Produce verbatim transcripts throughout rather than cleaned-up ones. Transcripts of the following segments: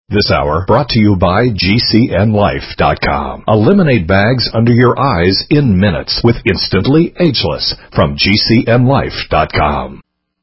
This hour brought to you by G C N Life dot com. Eliminate bags under your eyes in minutes with Instantly Ageless from G C N Life dot com.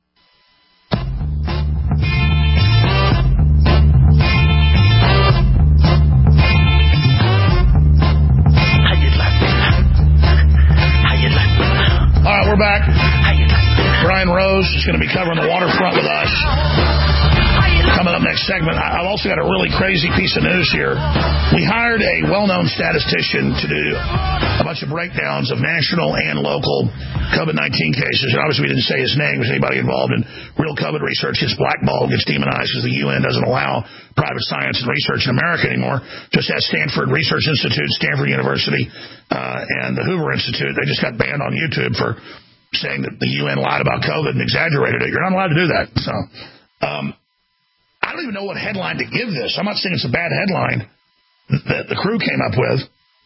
All right, we're back. Brian Rose is going to be covering the waterfront with us. Coming up next segment, I've also got a really crazy piece of news here. We hired a well-known statistician to do a bunch of breakdowns of national and local COVID nineteen cases. And obviously, we didn't say his name because anybody involved in real COVID research gets blackballed, gets demonized because the U N doesn't allow private science and research in America anymore. Just as Stanford Research Institute, Stanford University, uh, and the Hoover Institute, they just got banned on YouTube for saying that the U N lied about COVID and exaggerated it. You're not allowed to do that. So, um, I don't even know what headline to give this. I'm not saying it's a bad headline that the crew came up with.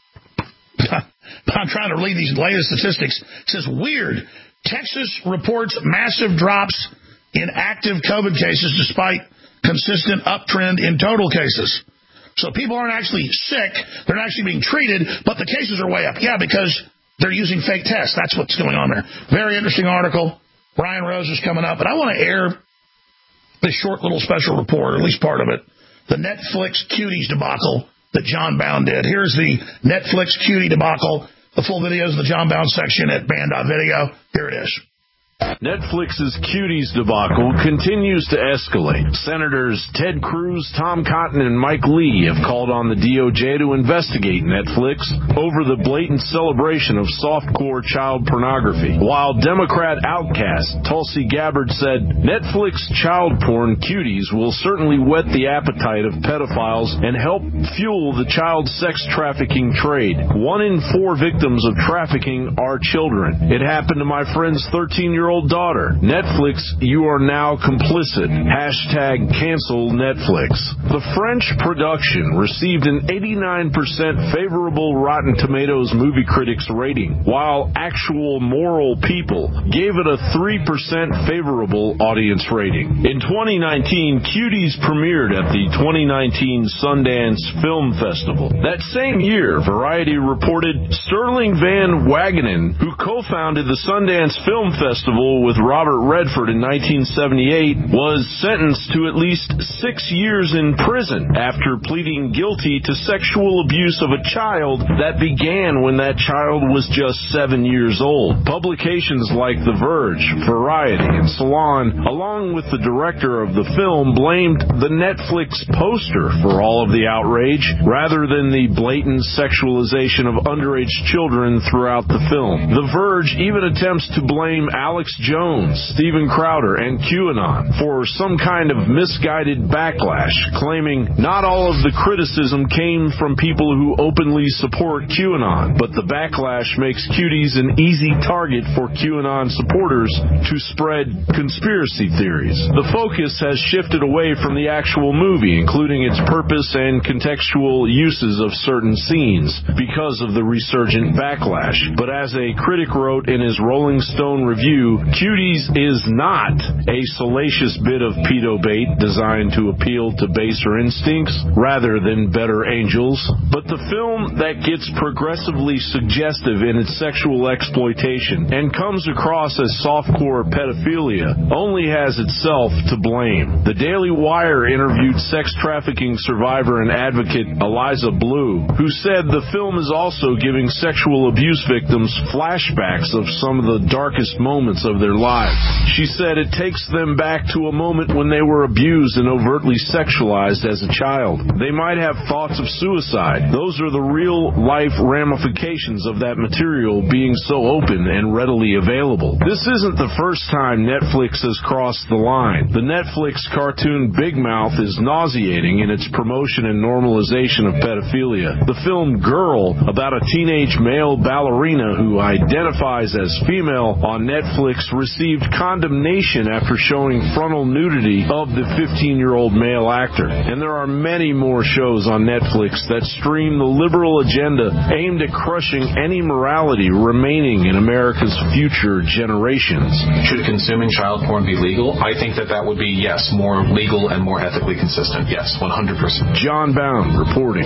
I'm trying to read these latest statistics. It says, weird. Texas reports massive drops in active COVID cases despite consistent uptrend in total cases. So people aren't actually sick. They're not actually being treated, but the cases are way up. Yeah, because they're using fake tests. That's what's going on there. Very interesting article. Brian Rose is coming up. But I want to air this short little special report, or at least part of it, the Netflix Cuties debacle that John Bound did. Here's the Netflix Cutie debacle. The full video is in the John Bound section at band dot video. Here it is. Netflix's Cuties debacle continues to escalate. Senators Ted Cruz, Tom Cotton, and Mike Lee have called on the D O J to investigate Netflix over the blatant celebration of softcore child pornography. While Democrat outcast Tulsi Gabbard said, Netflix child porn Cuties will certainly whet the appetite of pedophiles and help fuel the child sex trafficking trade. One in four victims of trafficking are children. It happened to my friend's thirteen-year-old daughter. Netflix, you are now complicit. Hashtag cancel Netflix. The French production received an eighty-nine percent favorable Rotten Tomatoes movie critics rating, while Actual Moral People gave it a three percent favorable audience rating. In twenty nineteen, Cuties premiered at the twenty nineteen Sundance Film Festival. That same year, Variety reported Sterling Van Wagenen, who co-founded the Sundance Film Festival with Robert Redford in nineteen seventy-eight, was sentenced to at least six years in prison after pleading guilty to sexual abuse of a child that began when that child was just seven years old. Publications like The Verge, Variety, and Salon, along with the director of the film, blamed the Netflix poster for all of the outrage rather than the blatant sexualization of underage children throughout the film. The Verge even attempts to blame Alex Jones, Steven Crowder, and QAnon for some kind of misguided backlash, claiming not all of the criticism came from people who openly support QAnon, but the backlash makes Cuties an easy target for QAnon supporters to spread conspiracy theories. The focus has shifted away from the actual movie, including its purpose and contextual uses of certain scenes, because of the resurgent backlash. But as a critic wrote in his Rolling Stone review, Cuties is not a salacious bit of pedo bait designed to appeal to baser instincts rather than better angels, but the film that gets progressively suggestive in its sexual exploitation and comes across as softcore pedophilia only has itself to blame. The Daily Wire interviewed sex trafficking survivor and advocate Eliza Blue, who said the film is also giving sexual abuse victims flashbacks of some of the darkest moments of their lives. She said it takes them back to a moment when they were abused and overtly sexualized as a child. They might have thoughts of suicide. Those are the real-life ramifications of that material being so open and readily available. This isn't the first time Netflix has crossed the line. The Netflix cartoon Big Mouth is nauseating in its promotion and normalization of pedophilia. The film Girl, about a teenage male ballerina who identifies as female on Netflix, received condemnation after showing frontal nudity of the fifteen-year-old male actor. And there are many more shows on Netflix that scream the liberal agenda aimed at crushing any morality remaining in America's future generations. Should consuming child porn be legal? I think that that would be, yes, more legal and more ethically consistent. Yes, one hundred percent. John Bound reporting.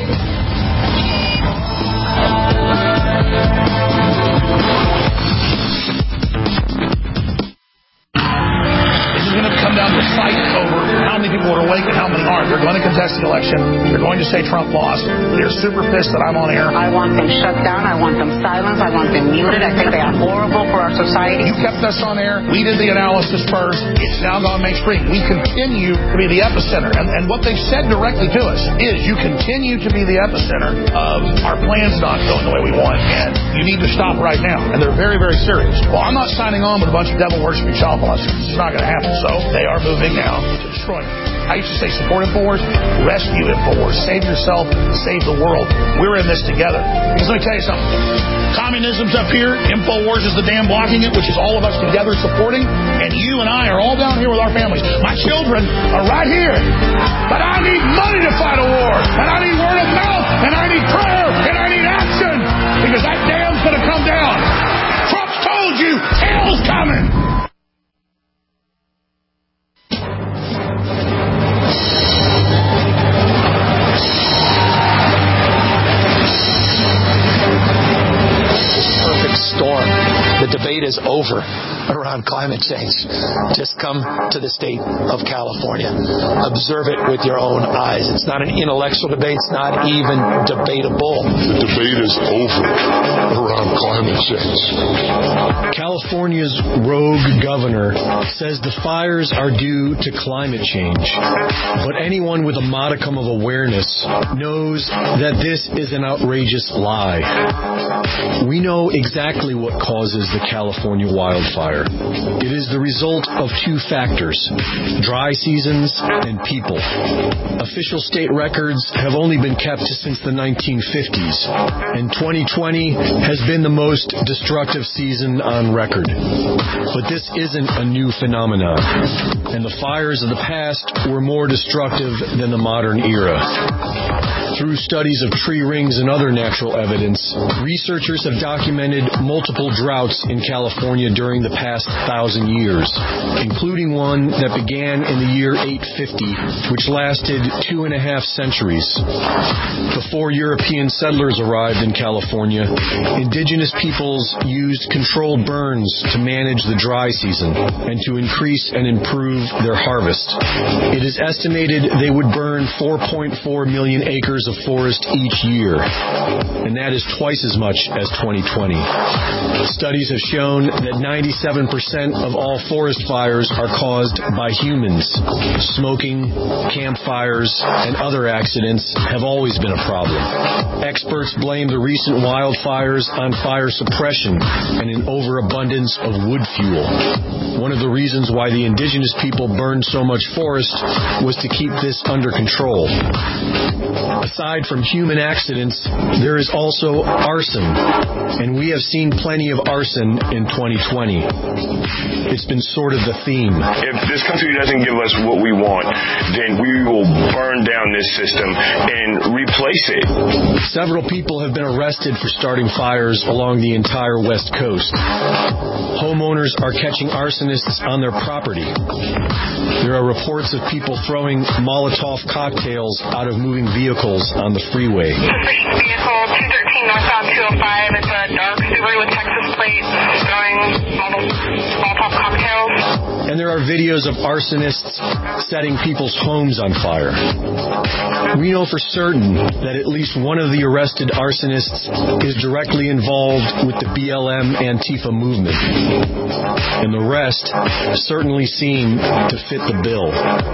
Going to come down to a fight over how many people are awake and how many aren't. They're going to contest the election. They're going to say Trump lost. They're super pissed that I'm on air. I want them shut down. I want them silenced. I want them muted. I think they are horrible for our society. You kept us on air. We did the analysis first. It's now gone mainstream. We continue to be the epicenter. And, and what they've said directly to us is you continue to be the epicenter of our plans not going the way we want. And you need to stop right now. And they're very, very serious. Well, I'm not signing on with a bunch of devil-worshipping child molesters. It's not going to happen. So they are moving now to destroy me. I used to say support InfoWars, rescue InfoWars, save yourself, save the world. We're in this together. Because let me tell you something. Communism's up here. InfoWars is the dam blocking it, which is all of us together supporting. And you and I are all down here with our families. My children are right here. But I need money to fight a war. And I need word of mouth. And I need prayer. And I need action. Because that dam's going to come down. Trump's told you hell's coming. Storm. The debate is over around climate change. Just come to the state of California. Observe it with your own eyes. It's not an intellectual debate. It's not even debatable. The debate is over around climate change. California's rogue governor says the fires are due to climate change. But anyone with a modicum of awareness knows that this is an outrageous lie. We know exactly what causes the California wildfire. It is the result of two factors, dry seasons and people. Official state records have only been kept since the nineteen fifties, and twenty twenty has been the most destructive season on record. But this isn't a new phenomenon, and the fires of the past were more destructive than the modern era. Through studies of tree rings and other natural evidence, researchers have documented multiple droughts in California during the past thousand years, including one that began in the year eight fifty, which lasted two and a half centuries. Before European settlers arrived in California, indigenous peoples used controlled burns to manage the dry season and to increase and improve their harvest. It is estimated they would burn four point four million acres of forest each year, and that is twice as much as twenty twenty. Studies have shown that ninety-seven percent of all forest fires are caused by humans. Smoking, campfires, and other accidents have always been a problem. Experts blame the recent wildfires on fire suppression and an overabundance of wood fuel. One of the reasons why the indigenous people burned so much forest was to keep this under control. Aside from human accidents, there is also arson, and we have seen plenty of arson in twenty twenty. It's been sort of the theme. If this country doesn't give us what we want, then we will burn down this system and replace it. Several people have been arrested for starting fires along the entire West Coast. Homeowners are catching arsonists on their property. There are reports of people throwing Molotov cocktails out of moving vehicles on the freeway. Vehicle two thirteen northbound two oh five. It's a dark Subaru with Texas plates throwing Molotov cocktails. And there are videos of arsonists setting people's homes on fire. We know for certain that at least one of the arrested arsonists is directly involved with the B L M Antifa movement. And the rest certainly seem to fit the bill.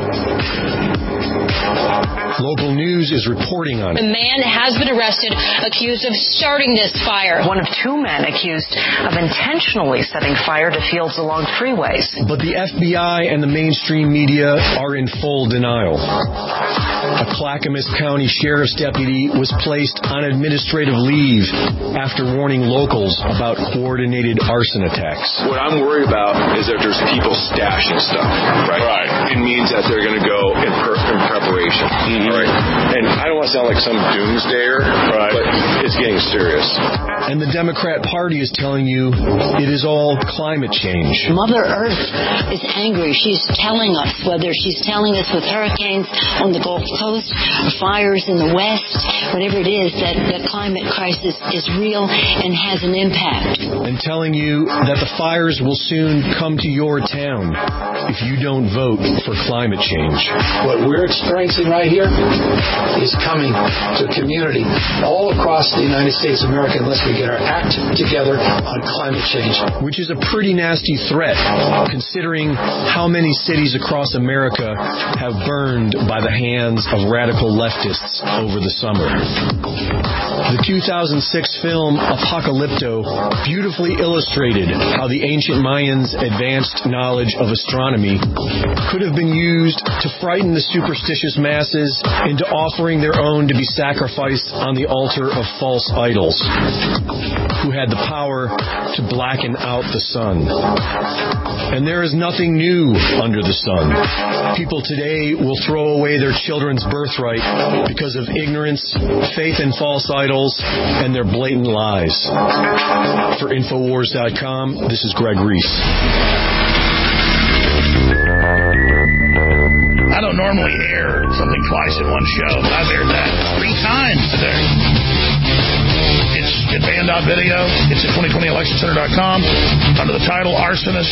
Local news is reporting on it. A man has been arrested accused of starting this fire. One of two men accused of intentionally setting fire to fields along freeways. But the F B I and the mainstream media are in full denial. A Clackamas County Sheriff's deputy was placed on administrative leave after warning locals about coordinated arson attacks. What I'm worried about is that there's people stashing stuff, right? Right. It means that they're going to go in, per- in preparation. Mm-hmm. All right. And I don't want to sound like some doomsdayer, right. but it's getting serious. And the Democrat Party is telling you it is all climate change. Mother Earth is angry. She's telling us, whether she's telling us with hurricanes on the Gulf Coast, fires in the West, whatever it is, that the climate crisis is real and has an impact. And telling you that the fires will soon come to your town if you don't vote for climate change. What we're experiencing right here is coming to a community all across the United States of America unless we get our act together on climate change. Which is a pretty nasty threat, considering how many cities across America have burned by the hands of radical leftists over the summer. The two thousand six film Apocalypto beautifully illustrated how the ancient Mayans' advanced knowledge of astronomy could have been used to frighten the superstitious masses into offering their own to be sacrificed on the altar of false idols, who had the power to blacken out the sun. And there is nothing new under the sun. People today will throw away their children's birthright because of ignorance, faith in false idols, and their blatant lies. For Infowars dot com, this is Greg Reese. I don't normally air something twice in one show, but I've aired that three times today. It's at band dot video. It's at twenty twenty election center dot com under the title Arsonist.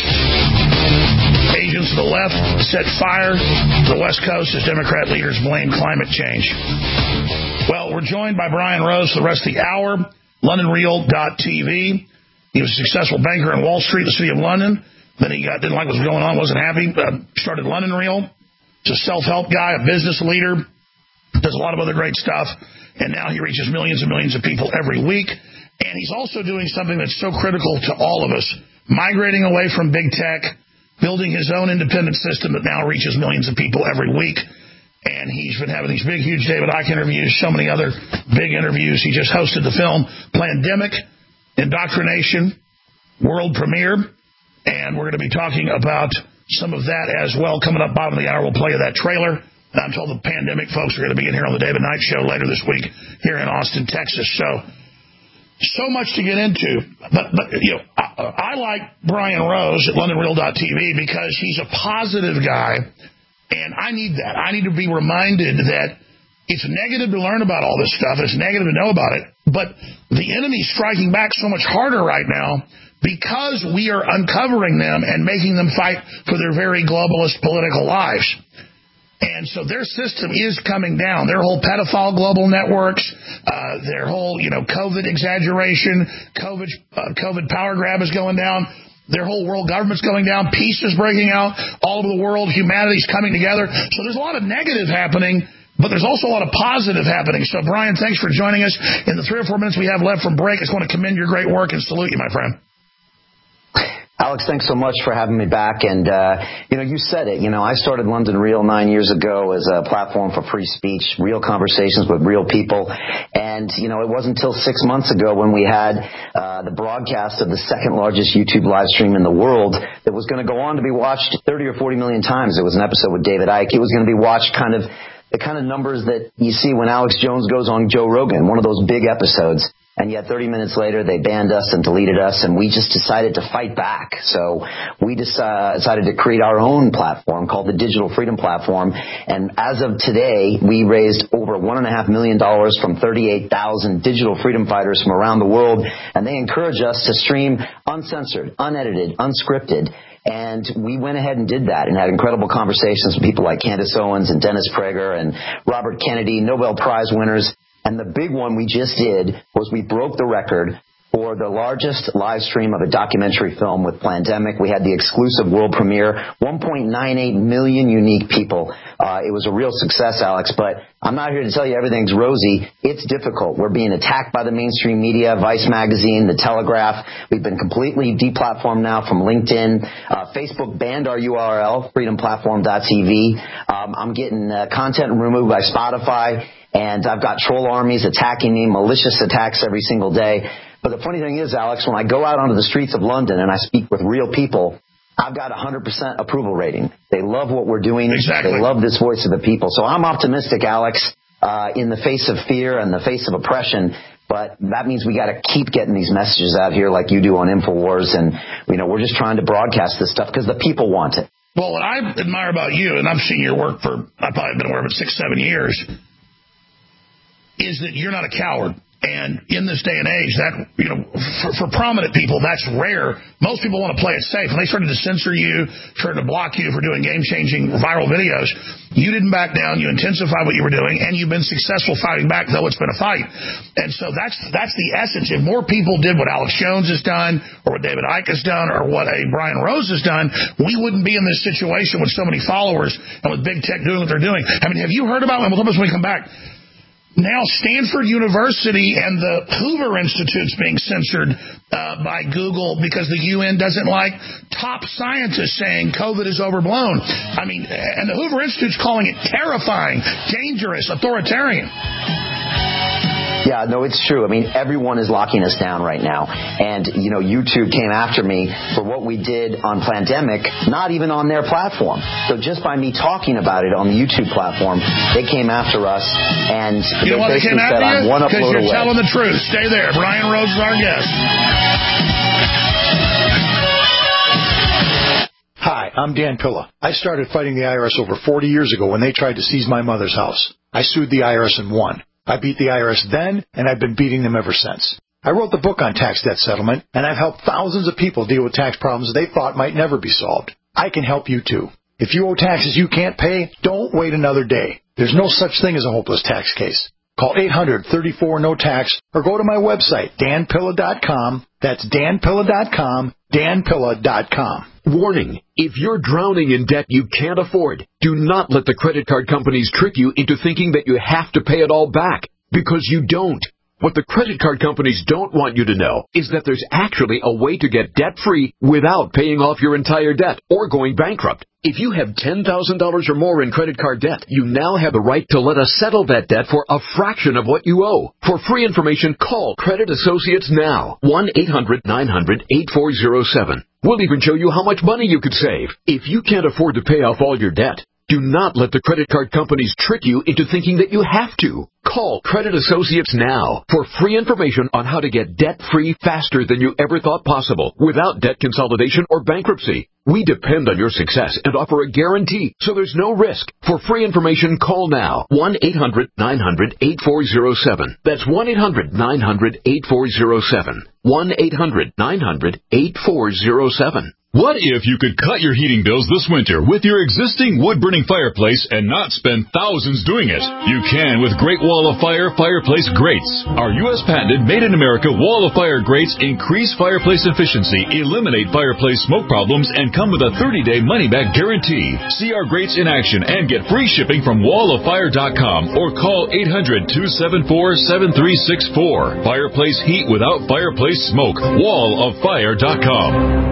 Agents of the left set fire to the West Coast as Democrat leaders blame climate change. Well, we're joined by Brian Rose for the rest of the hour. London Real dot T V. He was a successful banker in Wall Street, the city of London. Then he got, didn't like what was going on, wasn't happy. Uh, started London Real. He's a self-help guy, a business leader. Does a lot of other great stuff. And now he reaches millions and millions of people every week. And he's also doing something that's so critical to all of us, migrating away from big tech, building his own independent system that now reaches millions of people every week. And he's been having these big, huge David Icke interviews, so many other big interviews. He just hosted the film Plandemic, Indoctrination, world premiere. And we're going to be talking about some of that as well. Coming up bottom of the hour, we'll play you that trailer. I'm told the Pandemic folks are going to be in here on the David Knight Show later this week here in Austin, Texas. So, so much to get into. But, but you know, I, I like Brian Rose at London Real dot T V because he's a positive guy, and I need that. I need to be reminded that it's negative to learn about all this stuff. It's negative to know about it. But the enemy's striking back so much harder right now because we are uncovering them and making them fight for their very globalist political lives. And so their system is coming down. Their whole pedophile global networks, uh, their whole, you know, COVID exaggeration, COVID, uh, COVID power grab is going down. Their whole world government's going down. Peace is breaking out all over the world. Humanity's coming together. So there's a lot of negative happening, but there's also a lot of positive happening. So, Brian, thanks for joining us. In the three or four minutes we have left from break, I just want to commend your great work and salute you, my friend. Alex, thanks so much for having me back. And, uh, you know, you said it. You know, I started London Real nine years ago as a platform for free speech, real conversations with real people. And, you know, it wasn't until six months ago when we had uh, the broadcast of the second largest YouTube live stream in the world that was going to go on to be watched thirty or forty million times. It was an episode with David Icke. It was going to be watched kind of the kind of numbers that you see when Alex Jones goes on Joe Rogan, one of those big episodes. And yet thirty minutes later, they banned us and deleted us, and we just decided to fight back. So we just, uh, decided to create our own platform called the Digital Freedom Platform. And as of today, we raised over one point five million dollars from thirty-eight thousand digital freedom fighters from around the world. And they encourage us to stream uncensored, unedited, unscripted. And we went ahead and did that and had incredible conversations with people like Candace Owens and Dennis Prager and Robert Kennedy, Nobel Prize winners. And the big one we just did was we broke the record for the largest live stream of a documentary film with Plandemic. We had the exclusive world premiere, one point nine eight million unique people. Uh, it was a real success, Alex, but I'm not here to tell you everything's rosy. It's difficult. We're being attacked by the mainstream media, Vice Magazine, The Telegraph. We've been completely deplatformed now from LinkedIn. Uh, Facebook banned our U R L, freedom platform dot T V. Um, I'm getting uh, content removed by Spotify. And I've got troll armies attacking me, malicious attacks every single day. But the funny thing is, Alex, when I go out onto the streets of London and I speak with real people, I've got a one hundred percent approval rating. They love what we're doing. Exactly. They love this voice of the people. So I'm optimistic, Alex, uh, in the face of fear and the face of oppression. But that means we got to keep getting these messages out here like you do on InfoWars. And, you know, we're just trying to broadcast this stuff because the people want it. Well, what I admire about you, and I've seen your work for, I've probably been aware of it six, seven years, is that you're not a coward. And in this day and age, that, you know, for, for prominent people, that's rare. Most people want to play it safe. When they started to censor you, started to block you for doing game-changing viral videos, you didn't back down. You intensified what you were doing, and you've been successful fighting back, though it's been a fight. And so that's that's the essence. If more people did what Alex Jones has done, or what David Icke has done, or what a Brian Rose has done, we wouldn't be in this situation with so many followers and with big tech doing what they're doing. I mean, have you heard about, and we'll talk about this when we come back, now Stanford University and the Hoover Institute's being censored uh, by Google because the U N doesn't like top scientists saying COVID is overblown. I mean, and the Hoover Institute's calling it terrifying, dangerous, authoritarian. Yeah, no, it's true. I mean, everyone is locking us down right now. And, you know, YouTube came after me for what we did on Plandemic, not even on their platform. So just by me talking about it on the YouTube platform, they came after us. And you know why they came after you? Because you're away. telling the truth. Stay there. Brian Rose is our guest. Hi, I'm Dan Pilla. I started fighting the I R S over forty years ago when they tried to seize my mother's house. I sued the I R S and won. I beat the I R S then, and I've been beating them ever since. I wrote the book on tax debt settlement, and I've helped thousands of people deal with tax problems they thought might never be solved. I can help you, too. If you owe taxes you can't pay, don't wait another day. There's no such thing as a hopeless tax case. Call eight hundred, thirty-four, no tax, or go to my website, dan pilla dot com. That's dan pilla dot com, dan pilla dot com. Warning, if you're drowning in debt you can't afford, do not let the credit card companies trick you into thinking that you have to pay it all back, because you don't. What the credit card companies don't want you to know is that there's actually a way to get debt-free without paying off your entire debt or going bankrupt. If you have ten thousand dollars or more in credit card debt, you now have the right to let us settle that debt for a fraction of what you owe. For free information, call Credit Associates now. one eight hundred nine hundred eight four zero seven. We'll even show you how much money you could save. If you can't afford to pay off all your debt, do not let the credit card companies trick you into thinking that you have to. Call Credit Associates now for free information on how to get debt-free faster than you ever thought possible without debt consolidation or bankruptcy. We depend on your success and offer a guarantee, so there's no risk. For free information, call now. one eight hundred nine hundred eight four zero seven. That's one eight hundred nine hundred eight four zero seven. one eight hundred nine hundred eight four zero seven. What if you could cut your heating bills this winter with your existing wood-burning fireplace and not spend thousands doing it? You can with Great Wall of Fire Fireplace Grates. Our U S patented made-in-America Wall of Fire grates increase fireplace efficiency, eliminate fireplace smoke problems, and come with a thirty-day money-back guarantee. See our grates in action and get free shipping from wall of fire dot com or call eight hundred two seven four seven three six four. Fireplace heat without fireplace smoke. wall of fire dot com.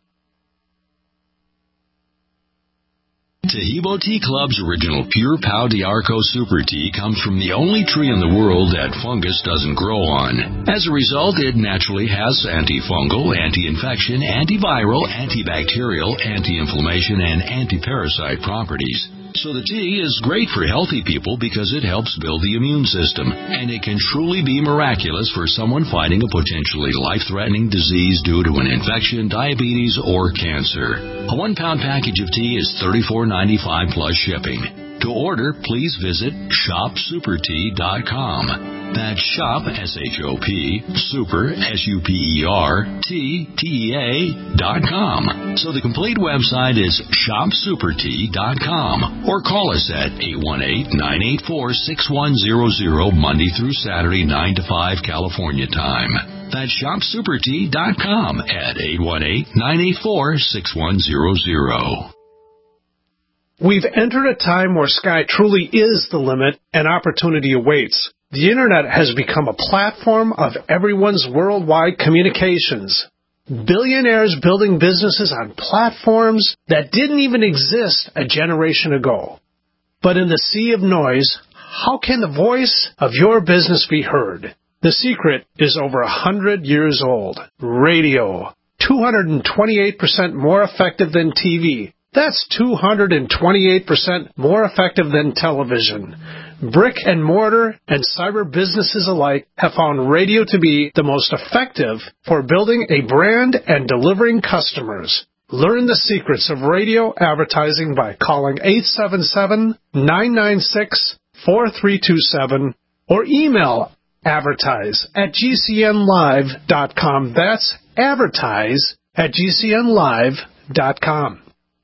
Taheebo Tea Club's original Pure Pau D'Arco Super Tea comes from the only tree in the world that fungus doesn't grow on. As a result, it naturally has antifungal, anti-infection, antiviral, antibacterial, anti-inflammation, and anti-parasite properties. So the tea is great for healthy people because it helps build the immune system, and it can truly be miraculous for someone fighting a potentially life-threatening disease due to an infection, diabetes, or cancer. A one-pound package of tea is thirty-four ninety-five plus shipping. To order, please visit shop super tea dot com. That's shop, S H O P, super, S U P E R, T, T E A, dot com. So the complete website is shop super tea dot com. Or call us at eight one eight, nine eight four, six one zero zero, Monday through Saturday, nine to five, California time. That's shop super tea dot com at eight one eight, nine eight four, six one zero zero. We've entered a time where sky truly is the limit and opportunity awaits. The Internet has become a platform of everyone's worldwide communications. Billionaires building businesses on platforms that didn't even exist a generation ago. But in the sea of noise, how can the voice of your business be heard? The secret is over a hundred years old. Radio. two hundred twenty-eight percent more effective than T V. That's two hundred twenty-eight percent more effective than television. Brick and mortar and cyber businesses alike have found radio to be the most effective for building a brand and delivering customers. Learn the secrets of radio advertising by calling eight seven seven, nine nine six, four three two seven or email advertise at g c n live dot com. That's advertise at g c n live dot com.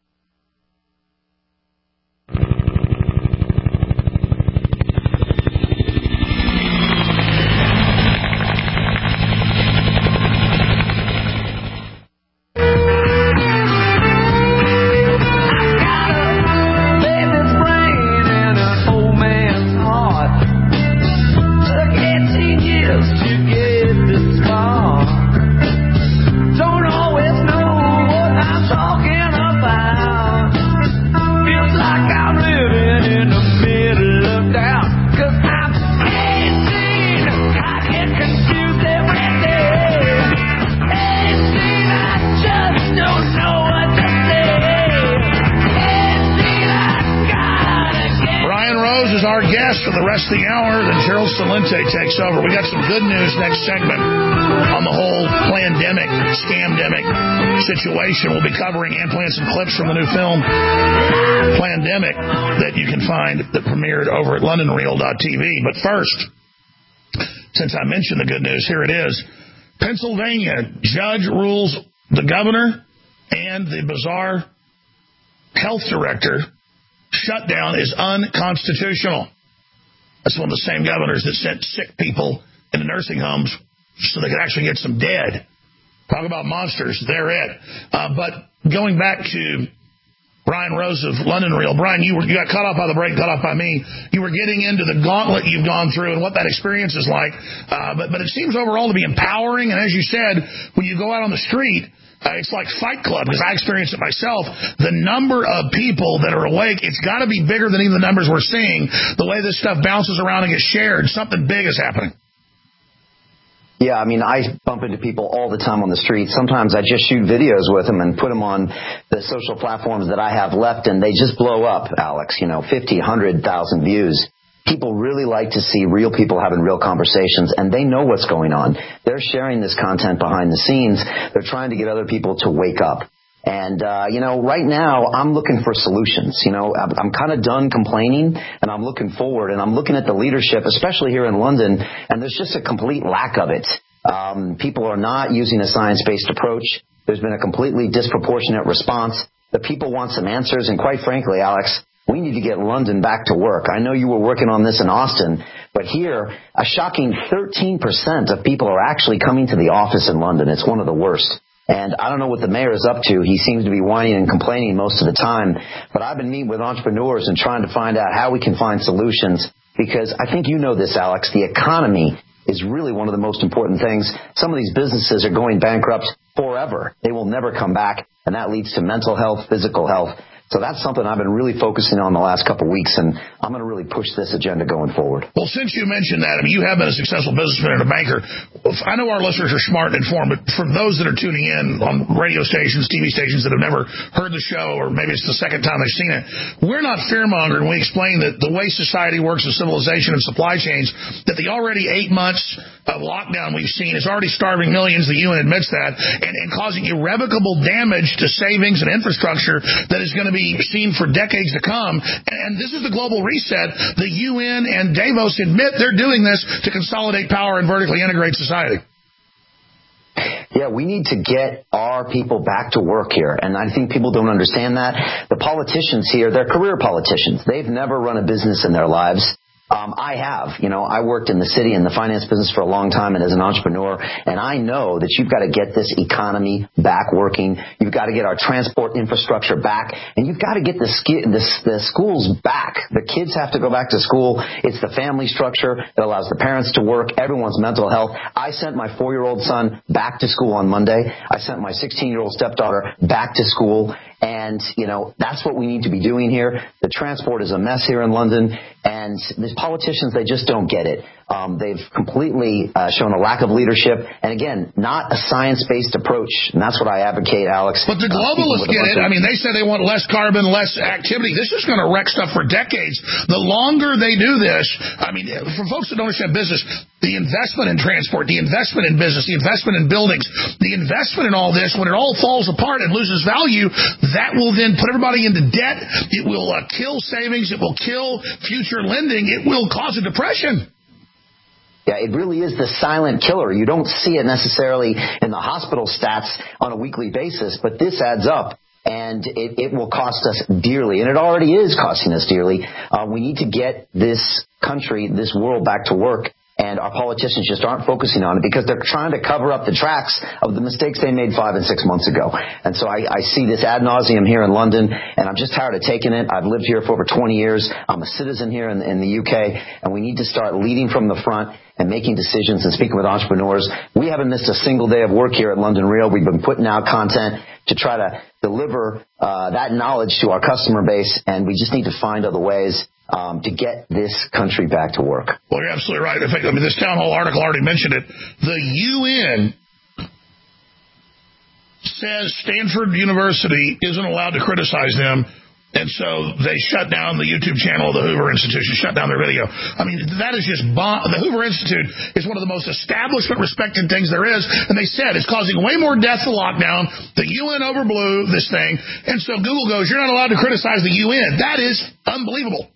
For the rest of the hour, then Gerald Celente takes over. We got some good news next segment on the whole pandemic, scamdemic situation. We'll be covering and playing some clips from the new film Plandemic that you can find that premiered over at london real dot t v. But first, since I mentioned the good news, here it is. Pennsylvania judge rules the governor and the bizarre health director shutdown is unconstitutional. That's one of the same governors that sent sick people into nursing homes so they could actually get some dead. Talk about monsters. They're it. Uh, but going back to Brian Rose of London Real. Brian, you, were, you got cut off by the break, cut off by me. You were getting into the gauntlet you've gone through and what that experience is like. Uh, but, but it seems overall to be empowering. And as you said, when you go out on the street, Uh, it's like Fight Club, because I experienced it myself. The number of people that are awake, it's got to be bigger than even the numbers we're seeing. The way this stuff bounces around and gets shared, something big is happening. Yeah, I mean, I bump into people all the time on the street. Sometimes I just shoot videos with them and put them on the social platforms that I have left, and they just blow up, Alex, you know, fifty, one hundred thousand views. People really like to see real people having real conversations, and they know what's going on. They're sharing this content behind the scenes. They're trying to get other people to wake up. And, uh, you know, right now I'm looking for solutions. You know, I'm, I'm kind of done complaining, and I'm looking forward, and I'm looking at the leadership, especially here in London, and there's just a complete lack of it. Um, people are not using a science-based approach. There's been a completely disproportionate response. The people want some answers, and quite frankly, Alex, we need to get London back to work. I know you were working on this in Austin, but here, a shocking thirteen percent of people are actually coming to the office in London. It's one of the worst. And I don't know what the mayor is up to. He seems to be whining and complaining most of the time. But I've been meeting with entrepreneurs and trying to find out how we can find solutions, because I think you know this, Alex. The economy is really one of the most important things. Some of these businesses are going bankrupt forever. They will never come back, and that leads to mental health, physical health. So that's something I've been really focusing on the last couple of weeks, and I'm going to really push this agenda going forward. Well, since you mentioned that, I mean, you have been a successful businessman and a banker. I know our listeners are smart and informed, but for those that are tuning in on radio stations, T V stations that have never heard the show, or maybe it's the second time they've seen it, we're not fear-mongering when we explain that the way society works with civilization and supply chains, that the already eight months of lockdown we've seen is already starving millions, the U N admits that, and, and causing irrevocable damage to savings and infrastructure that is going to be seen for decades to come. And this is the global reset. The U N and Davos admit they're doing this to consolidate power and vertically integrate society. Yeah, we need to get our people back to work here. And I think people don't understand that. The politicians here, they're career politicians. They've never run a business in their lives. Um, I have. You know, I worked in the city in the finance business for a long time and as an entrepreneur, and I know that you've got to get this economy back working. You've got to get our transport infrastructure back, and you've got to get the, ski- the, the schools back. The kids have to go back to school. It's the family structure that allows the parents to work, everyone's mental health. I sent my four-year-old son back to school on Monday. I sent my sixteen-year-old stepdaughter back to school. And, you know, that's what we need to be doing here. The transport is a mess here in London, and these politicians, they just don't get it. Um, they've completely uh, shown a lack of leadership, and again, not a science-based approach. And that's what I advocate, Alex. But the globalists uh, get it. Of- I mean, they say they want less carbon, less activity. This is going to wreck stuff for decades. The longer they do this, I mean, for folks that don't understand business, the investment in transport, the investment in business, the investment in buildings, the investment in all this, when it all falls apart and loses value, that will then put everybody into debt. It will uh, kill savings. It will kill future lending. It will cause a depression. Yeah, it really is the silent killer. You don't see it necessarily in the hospital stats on a weekly basis, but this adds up, and it, it will cost us dearly, and it already is costing us dearly. Uh, we need to get this country, this world back to work, and our politicians just aren't focusing on it because they're trying to cover up the tracks of the mistakes they made five and six months ago. And so I, I see this ad nauseum here in London, and I'm just tired of taking it. I've lived here for over twenty years. I'm a citizen here in, in the U K, and we need to start leading from the front and making decisions and speaking with entrepreneurs. We haven't missed a single day of work here at London Real. We've been putting out content to try to deliver uh, that knowledge to our customer base, and we just need to find other ways um, to get this country back to work. Well, you're absolutely right. In fact, I mean, this town hall article already mentioned it. The U N says Stanford University isn't allowed to criticize them, and so they shut down the YouTube channel of the Hoover Institution, shut down their video. I mean, that is just bomb. The Hoover Institute is one of the most establishment-respected things there is, and they said it's causing way more death than lockdown. The U N overblew this thing, and so Google goes, you're not allowed to criticize the U N. That is unbelievable.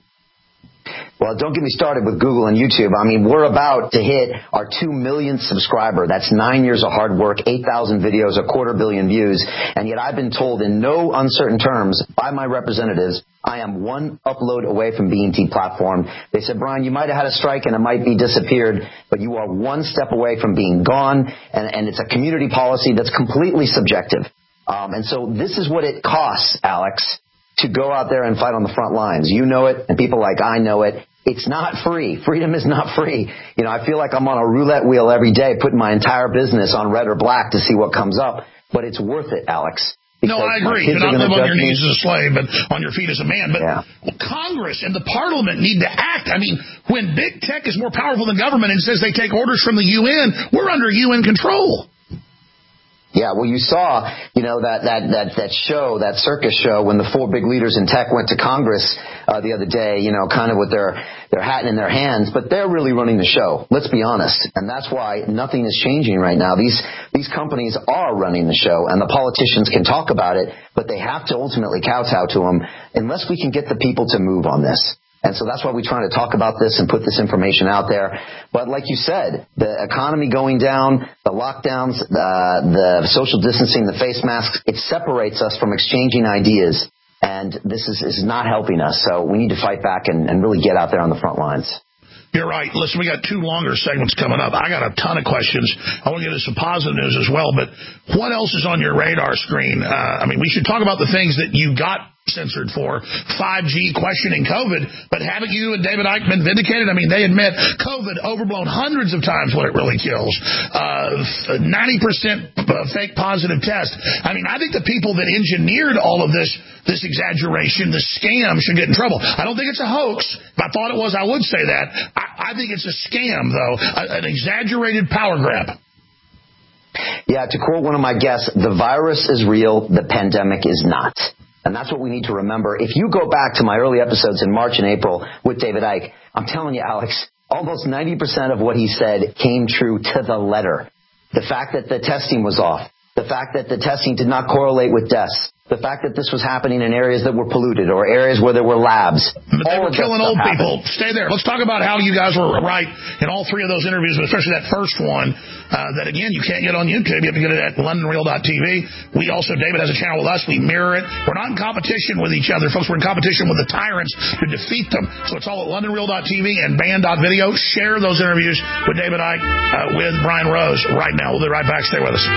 Well, don't get me started with Google and YouTube. I mean, we're about to hit our two millionth subscriber. That's nine years of hard work, eight thousand videos, a quarter billion views. And yet I've been told in no uncertain terms by my representatives, I am one upload away from being deplatformed. They said, Brian, you might have had a strike and it might be disappeared, but you are one step away from being gone. And, and it's a community policy that's completely subjective. Um, and so this is what it costs, Alex, to go out there and fight on the front lines. You know it, and people like I know it. It's not free. Freedom is not free. You know, I feel like I'm on a roulette wheel every day putting my entire business on red or black to see what comes up, but it's worth it, Alex. No, I agree. You're not live on your knees as a slave, but on your feet as a man. But yeah. Congress and the Parliament need to act. I mean, when big tech is more powerful than government and says they take orders from the U N, we're under U N control. Yeah, well, you saw, you know, that, that, that, that show, that circus show when the four big leaders in tech went to Congress uh, the other day, you know, kind of with their, their hat in their hands, but they're really running the show. Let's be honest. And that's why nothing is changing right now. These, these companies are running the show, and the politicians can talk about it, but they have to ultimately kowtow to them unless we can get the people to move on this. And so that's why we're trying to talk about this and put this information out there. But like you said, the economy going down, the lockdowns, uh, the social distancing, the face masks, it separates us from exchanging ideas. And this is, is not helping us. So we need to fight back and, and really get out there on the front lines. You're right. Listen, we got two longer segments coming up. I got a ton of questions. I want to get into some positive news as well. But what else is on your radar screen? Uh, I mean, we should talk about the things that you got censored for. five G questioning COVID. But haven't you and David Icke been vindicated? I mean, they admit COVID overblown hundreds of times what it really kills. Uh, ninety percent fake positive test. I mean, I think the people that engineered all of this, this exaggeration, this scam should get in trouble. I don't think it's a hoax. If I thought it was, I would say that. I, I think it's a scam, though, a, an exaggerated power grab. Yeah, to quote one of my guests, the virus is real, the pandemic is not. And that's what we need to remember. If you go back to my early episodes in March and April with David Icke, I'm telling you, Alex, almost ninety percent of what he said came true to the letter. The fact that the testing was off, the fact that the testing did not correlate with deaths, the fact that this was happening in areas that were polluted or areas where there were labs. But they were killing old people. Happened. Stay there. Let's talk about how you guys were right in all three of those interviews, but especially that first one uh, that, again, you can't get on YouTube. You have to get it at London Real dot T V. We also, David has a channel with us. We mirror it. We're not in competition with each other, folks. We're in competition with the tyrants to defeat them. So it's all at London Real dot T V and Band dot video. Share those interviews with David Icke, uh, with Brian Rose right now. We'll be right back. Stay with us.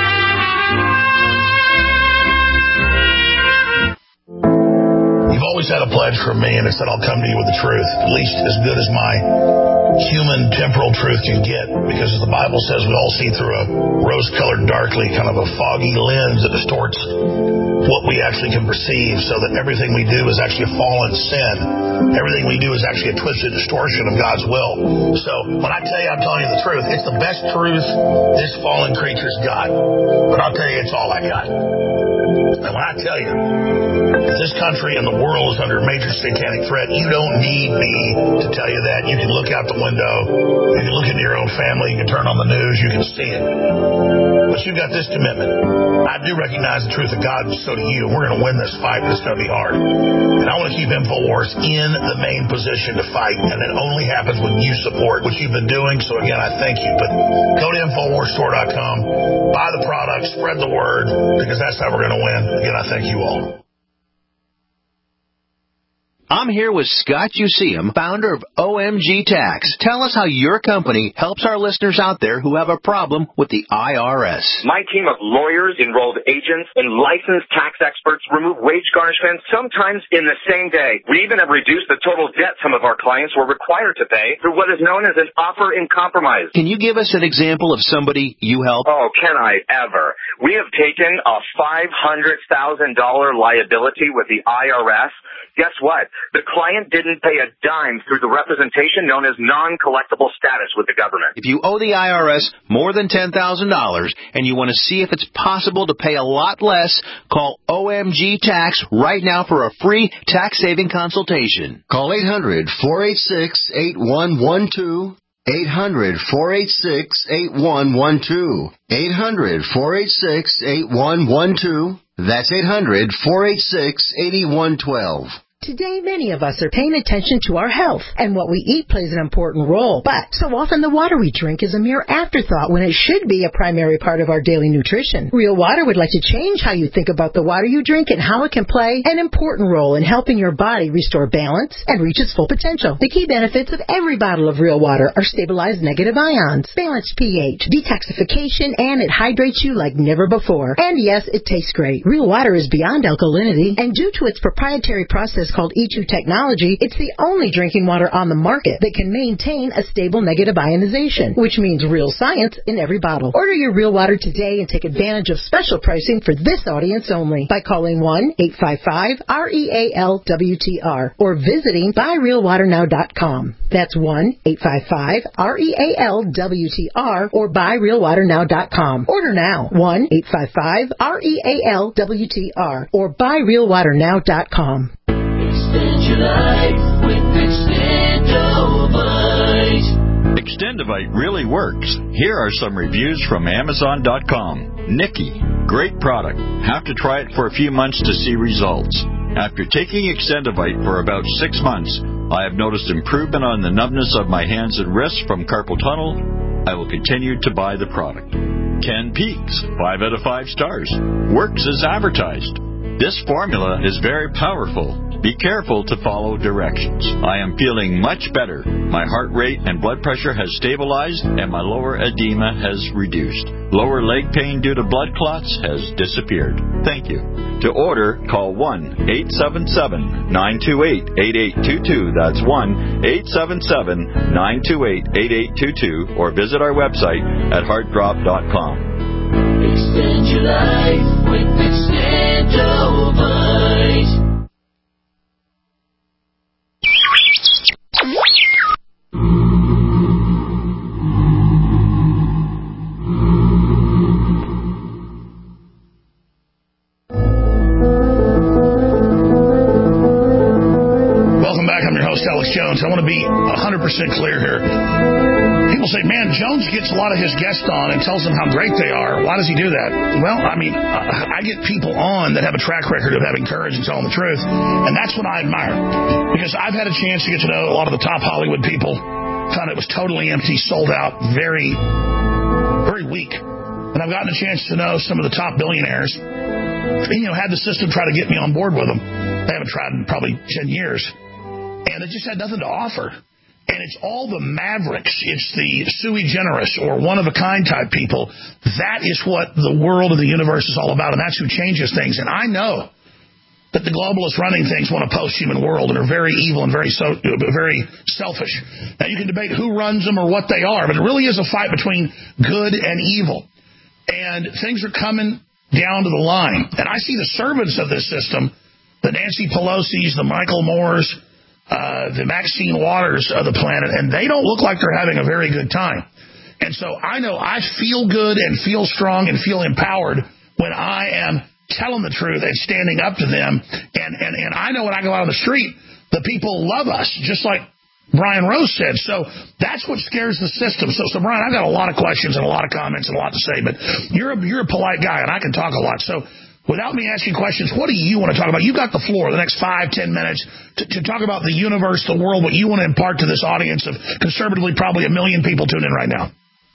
You've always had a pledge from me, and it's that I'll come to you with the truth, at least as good as my human temporal truth can get, because as the Bible says, we all see through a rose-colored, darkly, kind of a foggy lens that distorts what we actually can perceive, so that everything we do is actually a fallen sin. Everything we do is actually a twisted distortion of God's will. So when I tell you I'm telling you the truth, it's the best truth this fallen creature's got. But I'll tell you, it's all I got. And when I tell you that this country and the world is under major satanic threat, you don't need me to tell you that. You can look out the window, you can look into your own family, you can turn on the news, you can see it. But you've got this commitment. I do recognize the truth of God, and so do you. We're going to win this fight, but it's going to be hard. And I want to keep InfoWars in the main position to fight, and it only happens when you support what you've been doing. So again, I thank you. But go to InfoWars Store dot com, buy the product, spread the word, because that's how we're going to win. Again, I thank you all. I'm here with Scott Useum, founder of O M G Tax. Tell us how your company helps our listeners out there who have a problem with the I R S. My team of lawyers, enrolled agents, and licensed tax experts remove wage garnishments sometimes in the same day. We even have reduced the total debt some of our clients were required to pay through what is known as an offer in compromise. Can you give us an example of somebody you help? Oh, can I ever? We have taken a five hundred thousand dollars liability with the I R S. Guess what? The client didn't pay a dime through the representation known as non-collectible status with the government. If you owe the I R S more than ten thousand dollars and you want to see if it's possible to pay a lot less, call O M G Tax right now for a free tax-saving consultation. Call eight hundred, four eight six, eight one one two. eight hundred, four eight six, eight one one two. eight hundred, four eight six, eight one one two. That's eight hundred, four eight six, eight one one two. Today, many of us are paying attention to our health, and what we eat plays an important role. But so often the water we drink is a mere afterthought when it should be a primary part of our daily nutrition. Real Water would like to change how you think about the water you drink and how it can play an important role in helping your body restore balance and reach its full potential. The key benefits of every bottle of Real Water are stabilized negative ions, balanced pH, detoxification, and it hydrates you like never before. And yes, it tastes great. Real Water is beyond alkalinity, and due to its proprietary process called E two technology, it's the only drinking water on the market that can maintain a stable negative ionization, which means real science in every bottle. Order your Real Water today and take advantage of special pricing for this audience only by calling one eight five five, R E A L W T R or visiting buy real water now dot com. That's one eight five five, R E A L W T R or buy real water now dot com. Order now, one eight five five, R E A L W T R or buy real water now dot com. Extend your life with Extendovite. Extendovite really works. Here are some reviews from Amazon dot com. Nikki, great product. Have to try it for a few months to see results. After taking Extendovite for about six months, I have noticed improvement on the numbness of my hands and wrists from carpal tunnel. I will continue to buy the product. Ken Peaks, five out of five stars. Works as advertised. This formula is very powerful. Be careful to follow directions. I am feeling much better. My heart rate and blood pressure has stabilized, and my lower edema has reduced. Lower leg pain due to blood clots has disappeared. Thank you. To order, call one eight seven seven, nine two eight, eight eight two two. That's one eight seven seven, nine two eight, eight eight two two, or visit our website at heart drop dot com. Extend your life with Extendovite. Alex Jones. I want to be one hundred percent clear here. People say, man, Jones gets a lot of his guests on and tells them how great they are. Why does he do that? Well, I mean, I get people on that have a track record of having courage and telling the truth, and that's what I admire. Because I've had a chance to get to know a lot of the top Hollywood people, found it was totally empty, sold out, very, very weak. And I've gotten a chance to know some of the top billionaires, and, you know, had the system try to get me on board with them. They haven't tried in probably ten years. And it just had nothing to offer. And it's all the mavericks. It's the sui generis or one-of-a-kind type people. That is what the world of the universe is all about, and that's who changes things. And I know that the globalists running things want a post-human world and are very evil and very so, very selfish. Now, you can debate who runs them or what they are, but it really is a fight between good and evil. And things are coming down to the line. And I see the servants of this system, the Nancy Pelosi's, the Michael Moores, uh, the Maxine Waters of the planet, and they don't look like they're having a very good time. And so I know I feel good and feel strong and feel empowered when I am telling the truth and standing up to them. And, and, and I know when I go out on the street, the people love us, just like Brian Rose said. So that's what scares the system. So, so Brian, I've got a lot of questions and a lot of comments and a lot to say, but you're a, you're a polite guy, and I can talk a lot. So without me asking questions, what do you want to talk about? You've got the floor the next five, ten minutes to, to talk about the universe, the world, what you want to impart to this audience of conservatively probably a million people tuned in right now.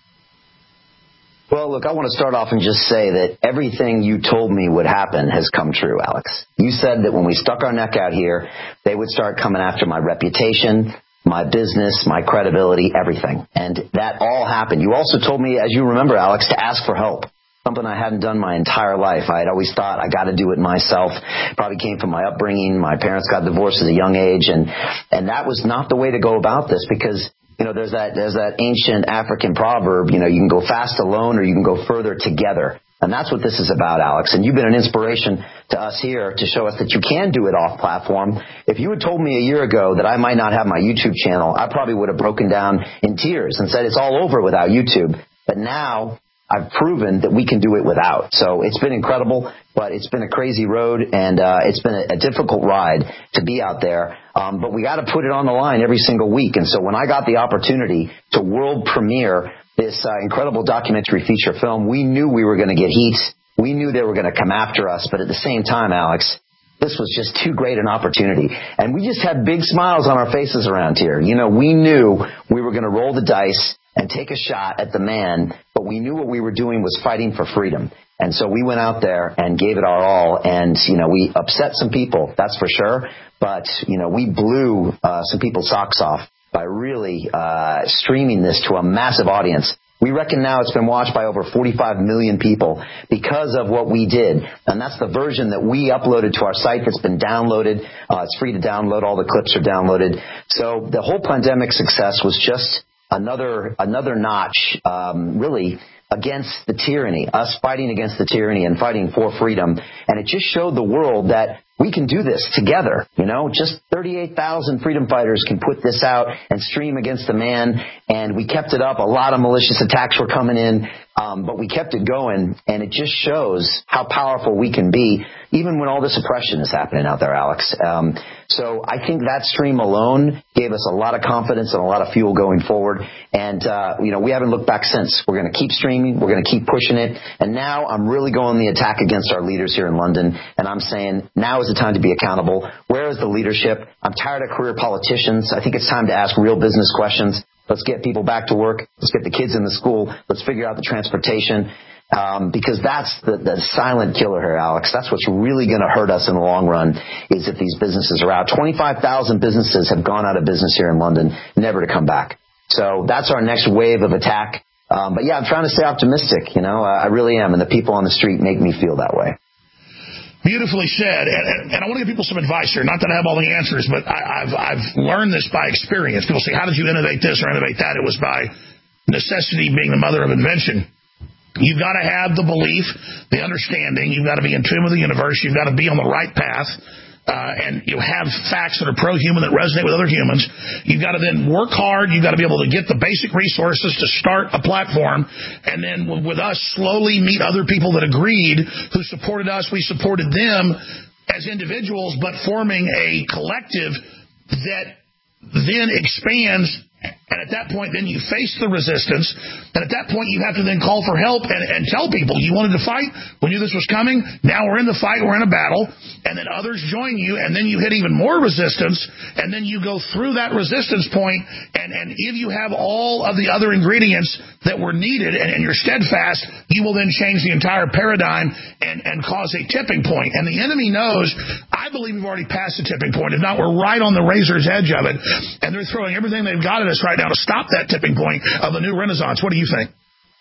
Well, look, I want to start off and just say that everything you told me would happen has come true, Alex. You said that when we stuck our neck out here, they would start coming after my reputation, my business, my credibility, everything. And that all happened. You also told me, as you remember, Alex, to ask for help. Something I hadn't done my entire life. I had always thought I got to do it myself. Probably came from my upbringing. My parents got divorced at a young age, and and that was not the way to go about this, because you know there's that there's that ancient African proverb. You know, you can go fast alone or you can go further together. And that's what this is about, Alex. And you've been an inspiration to us here to show us that you can do it off platform. If you had told me a year ago that I might not have my YouTube channel, I probably would have broken down in tears and said it's all over without YouTube. But now I've proven that we can do it without. So it's been incredible, but it's been a crazy road, and uh, it's been a, a difficult ride to be out there. Um, but we got to put it on the line every single week. And so when I got the opportunity to world premiere this uh, incredible documentary feature film, we knew we were going to get heat. We knew they were going to come after us. But at the same time, Alex, this was just too great an opportunity. And we just had big smiles on our faces around here. You know, we knew we were going to roll the dice and take a shot at the man, but we knew what we were doing was fighting for freedom. And so we went out there and gave it our all. And, you know, we upset some people, that's for sure. But, you know, we blew uh, some people's socks off by really uh, streaming this to a massive audience. We reckon now it's been watched by over forty-five million people because of what we did. And that's the version that we uploaded to our site that's been downloaded. Uh, it's free to download. All the clips are downloaded. So the whole pandemic success was just another another notch, um, really, against the tyranny, us fighting against the tyranny and fighting for freedom. And it just showed the world that we can do this together. You know, just thirty-eight thousand freedom fighters can put this out and stream against the man. And we kept it up. A lot of malicious attacks were coming in, um, but we kept it going. And it just shows how powerful we can be, even when all this oppression is happening out there, Alex. Um, so I think that stream alone gave us a lot of confidence and a lot of fuel going forward. And, uh, you know, we haven't looked back since. We're going to keep streaming. We're going to keep pushing it. And now I'm really going the attack against our leaders here in London. And I'm saying now is the time to be accountable. Where is the leadership? I'm tired of career politicians. I think it's time to ask real business questions. Let's get people back to work. Let's get the kids in the school. Let's figure out the transportation. Um, because that's the, the silent killer here, Alex. That's what's really going to hurt us in the long run, is if these businesses are out. twenty-five thousand businesses have gone out of business here in London, never to come back. So that's our next wave of attack. Um, but yeah, I'm trying to stay optimistic. You know, I really am. And the people on the street make me feel that way. Beautifully said. And, and, and I want to give people some advice here. Not that I have all the answers, but I, I've, I've learned this by experience. People say, how did you innovate this or innovate that? It was by necessity being the mother of invention. You've got to have the belief, the understanding. You've got to be in tune with the universe. You've got to be on the right path. Uh, and you have facts that are pro-human that resonate with other humans. You've got to then work hard. You've got to be able to get the basic resources to start a platform. And then with us, slowly meet other people that agreed, who supported us. We supported them as individuals, but forming a collective that then expands. And at that point, then you face the resistance. And at that point, you have to then call for help and, and tell people you wanted to fight. We knew this was coming. Now we're in the fight. We're in a battle. And then others join you. And then you hit even more resistance. And then you go through that resistance point. And, and if you have all of the other ingredients that were needed and, and you're steadfast, you will then change the entire paradigm and, and cause a tipping point. And the enemy knows, I believe we've already passed the tipping point. If not, we're right on the razor's edge of it. And they're throwing everything they've got at us right now to stop that tipping point of a new renaissance. What do you think?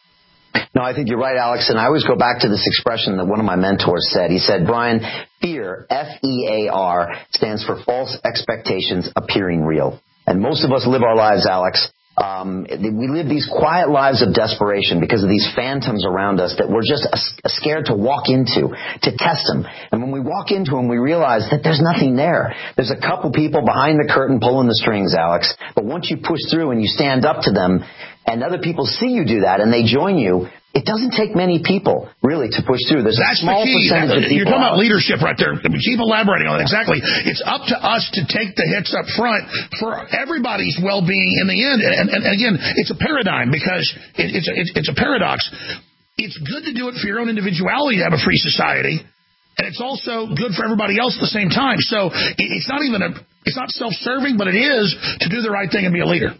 No, I think you're right, Alex. And I always go back to this expression that one of my mentors said. He said, Brian, fear, F E A R, stands for false expectations appearing real. And most of us live our lives, Alex, Um, we live these quiet lives of desperation because of these phantoms around us that we're just uh, scared to walk into, to test them. And when we walk into them, we realize that there's nothing there. There's a couple people behind the curtain pulling the strings, Alex. But once you push through and you stand up to them, and other people see you do that and they join you, it doesn't take many people, really, to push through. There's That's a small the key. percentage of people. You're talking out. about leadership right there. Keep elaborating on it. Exactly. It's up to us to take the hits up front for everybody's well-being in the end. And, and, and again, it's a paradigm because it, it's, a, it's, it's a paradox. It's good to do it for your own individuality to have a free society. And it's also good for everybody else at the same time. So it, it's not even a, it's not self-serving, but it is to do the right thing and be a leader.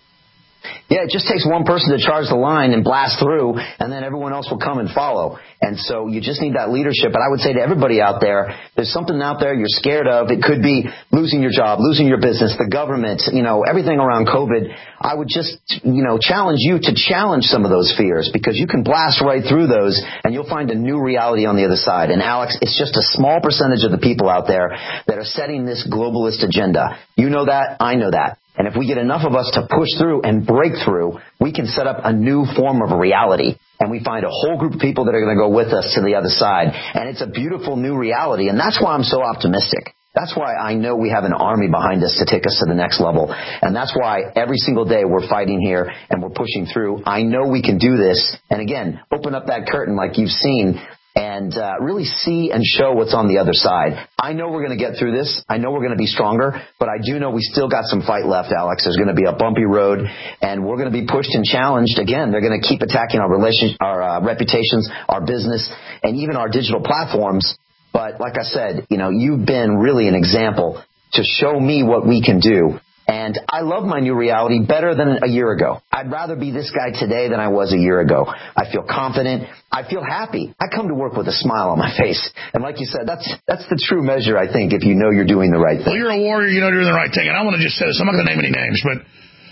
Yeah, it just takes one person to charge the line and blast through, and then everyone else will come and follow. And so you just need that leadership. But I would say to everybody out there, there's something out there you're scared of. It could be losing your job, losing your business, the government, you know, everything around COVID. I would just, you know, challenge you to challenge some of those fears, because you can blast right through those and you'll find a new reality on the other side. And Alex, it's just a small percentage of the people out there that are setting this globalist agenda. You know that, I know that. And if we get enough of us to push through and break through, we can set up a new form of reality. And we find a whole group of people that are going to go with us to the other side. And it's a beautiful new reality. And that's why I'm so optimistic. That's why I know we have an army behind us to take us to the next level. And that's why every single day we're fighting here and we're pushing through. I know we can do this. And again, open up that curtain like you've seen, and uh, really see and show what's on the other side. I know we're going to get through this. I know we're going to be stronger, but I do know we still got some fight left, Alex. There's going to be a bumpy road, and we're going to be pushed and challenged. Again, they're going to keep attacking our relation, our uh, reputations, our business, and even our digital platforms. But like I said, you know, you've been really an example to show me what we can do. And I love my new reality better than a year ago. I'd rather be this guy today than I was a year ago. I feel confident. I feel happy. I come to work with a smile on my face. And like you said, that's that's the true measure, I think, if you know you're doing the right thing. Well, you're a warrior. You know you're doing the right thing. And I want to just say this. I'm not going to name any names, but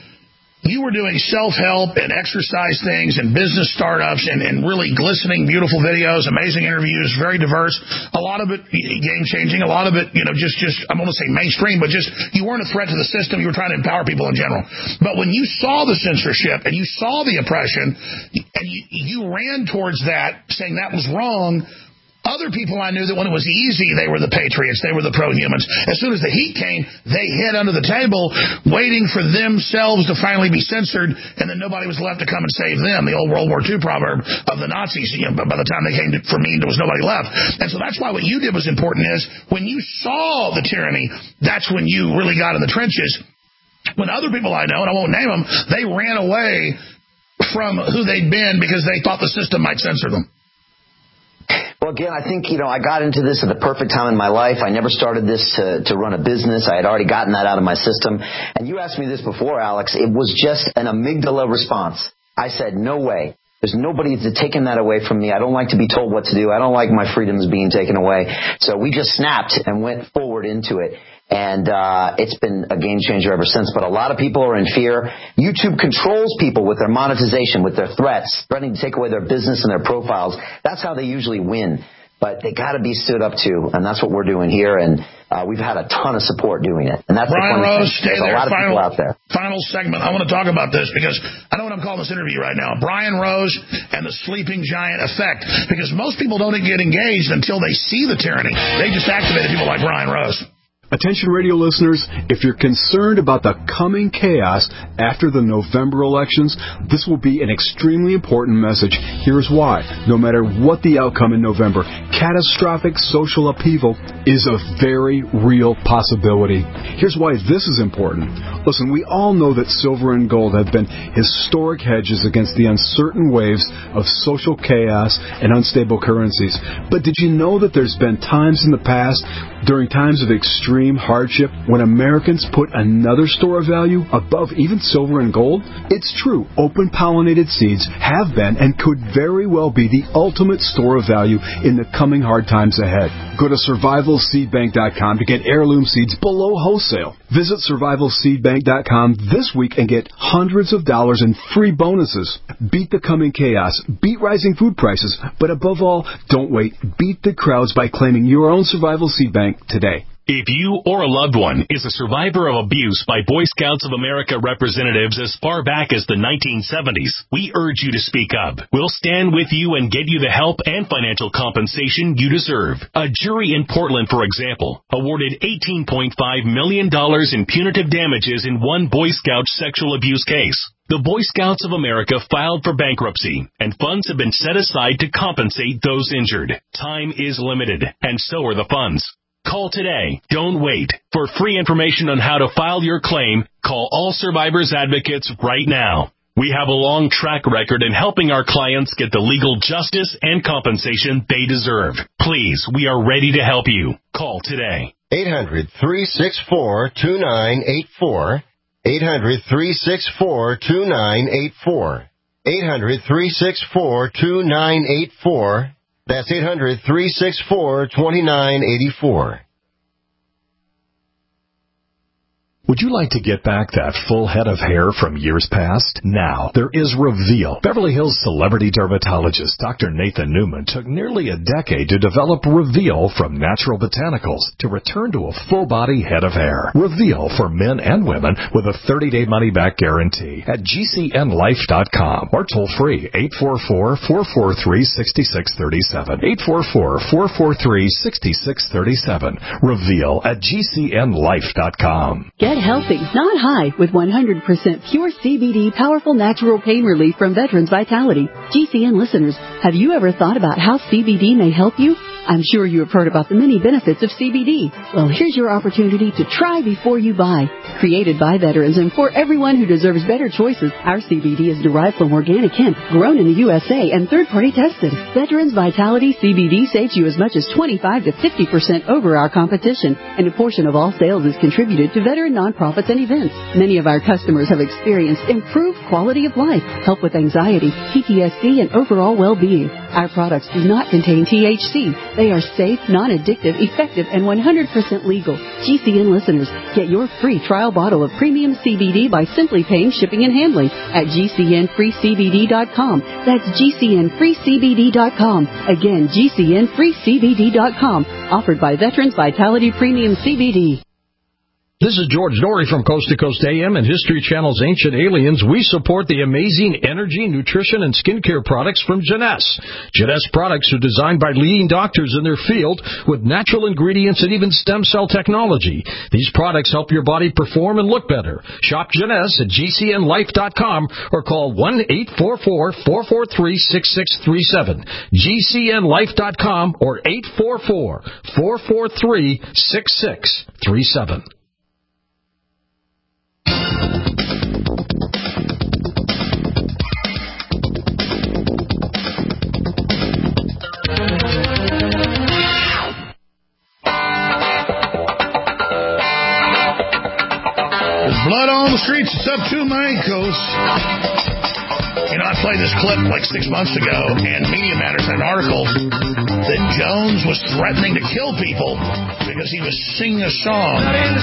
you were doing self-help and exercise things and business startups and, and really glistening, beautiful videos, amazing interviews, very diverse. A lot of it game-changing. A lot of it, you know, just, just I'm going to say mainstream, but just you weren't a threat to the system. You were trying to empower people in general. But when you saw the censorship and you saw the oppression and you, you ran towards that, saying that was wrong, other people I knew that when it was easy, they were the patriots, they were the pro-humans. As soon as the heat came, they hid under the table, waiting for themselves to finally be censored, and then nobody was left to come and save them. The old World War Two proverb of the Nazis, you know, by the time they came to, for me, there was nobody left. And so that's why what you did was important, is when you saw the tyranny, that's when you really got in the trenches. When other people I know, and I won't name them, they ran away from who they'd been because they thought the system might censor them. Well, again, I think, you know, I got into this at the perfect time in my life. I never started this to, to run a business. I had already gotten that out of my system. And you asked me this before, Alex. It was just an amygdala response. I said, no way. There's nobody that's taken that away from me. I don't like to be told what to do. I don't like my freedoms being taken away. So we just snapped and went forward into it. And uh it's been a game changer ever since. But a lot of people are in fear. YouTube controls people with their monetization, with their threats, threatening to take away their business and their profiles. That's how they usually win. But they got to be stood up to, and that's what we're doing here. And uh we've had a ton of support doing it. And that's Brian the funny Rose, thing. stay There's there. a lot of final, people out there. Final segment. I want to talk about this because I know what I'm calling this interview right now. Brian Rose and the sleeping giant effect. Because most people don't get engaged until they see the tyranny. They just activated people like Brian Rose. Attention radio listeners, if you're concerned about the coming chaos after the November elections, this will be an extremely important message. Here's why. No matter what the outcome in November, catastrophic social upheaval is a very real possibility. Here's why this is important. Listen, we all know that silver and gold have been historic hedges against the uncertain waves of social chaos and unstable currencies. But did you know that there's been times in the past, during times of extreme hardship, when Americans put another store of value above even silver and gold? It's true. Open-pollinated seeds have been and could very well be the ultimate store of value in the coming hard times ahead. Go to survival seed bank dot com to get heirloom seeds below wholesale. Visit survival seed bank dot com this week and get hundreds of dollars in free bonuses. Beat the coming chaos. Beat rising food prices. But above all, don't wait. Beat the crowds by claiming your own Survival Seed Bank today. If you or a loved one is a survivor of abuse by Boy Scouts of America representatives as far back as the nineteen seventies, we urge you to speak up. We'll stand with you and get you the help and financial compensation you deserve. A jury in Portland, for example, awarded eighteen point five million dollars in punitive damages in one Boy Scout sexual abuse case. The Boy Scouts of America filed for bankruptcy, and funds have been set aside to compensate those injured. Time is limited, and so are the funds. Call today. Don't wait. For free information on how to file your claim, call All Survivors Advocates right now. We have a long track record in helping our clients get the legal justice and compensation they deserve. Please, we are ready to help you. Call today. eight hundred, three six four, two nine eight four. eight hundred, three six four, two nine eight four. eight hundred, three six four, two nine eight four. That's eight hundred, three six four, two nine eight four. Would you like to get back that full head of hair from years past? Now, there is Reveal. Beverly Hills celebrity dermatologist Doctor Nathan Newman took nearly a decade to develop Reveal from natural botanicals to return to a full-body head of hair. Reveal for men and women with a thirty-day money-back guarantee at G C N life dot com or toll-free eight four four, four four three, six six three seven. eight four four, four four three, six six three seven. Reveal at G C N life dot com. Get healthy, not high, with one hundred percent pure C B D powerful natural pain relief from Veterans Vitality. G C N listeners, have you ever thought about how C B D may help you? I'm sure you have heard about the many benefits of C B D. Well, here's your opportunity to try before you buy. Created by veterans and for everyone who deserves better choices, our C B D is derived from organic hemp, grown in the U S A, and third-party tested. Veterans Vitality C B D saves you as much as twenty-five to fifty percent over our competition, and a portion of all sales is contributed to veteran nonprofits and events. Many of our customers have experienced improved quality of life, help with anxiety, P T S D, and overall well-being. Our products do not contain T H C. They are safe, non-addictive, effective, and one hundred percent legal. G C N listeners, get your free trial bottle of premium C B D by simply paying shipping and handling at G C N free C B D dot com. That's G C N free C B D dot com. Again, G C N free C B D dot com. Offered by Veterans Vitality Premium C B D. This is George Norrie from Coast to Coast A M and History Channel's Ancient Aliens. We support the amazing energy, nutrition, and skincare products from Jeunesse. Jeunesse products are designed by leading doctors in their field with natural ingredients and even stem cell technology. These products help your body perform and look better. Shop Jeunesse at G C N life dot com or call one eight four four, four four three, six six three seven. G C N life dot com or eight four four, four four three, six six three seven. Blood on the streets, it's up to Mancos. You know, I played this clip like six months ago, and Media Matters had an article that Jones was threatening to kill people because he was singing a song.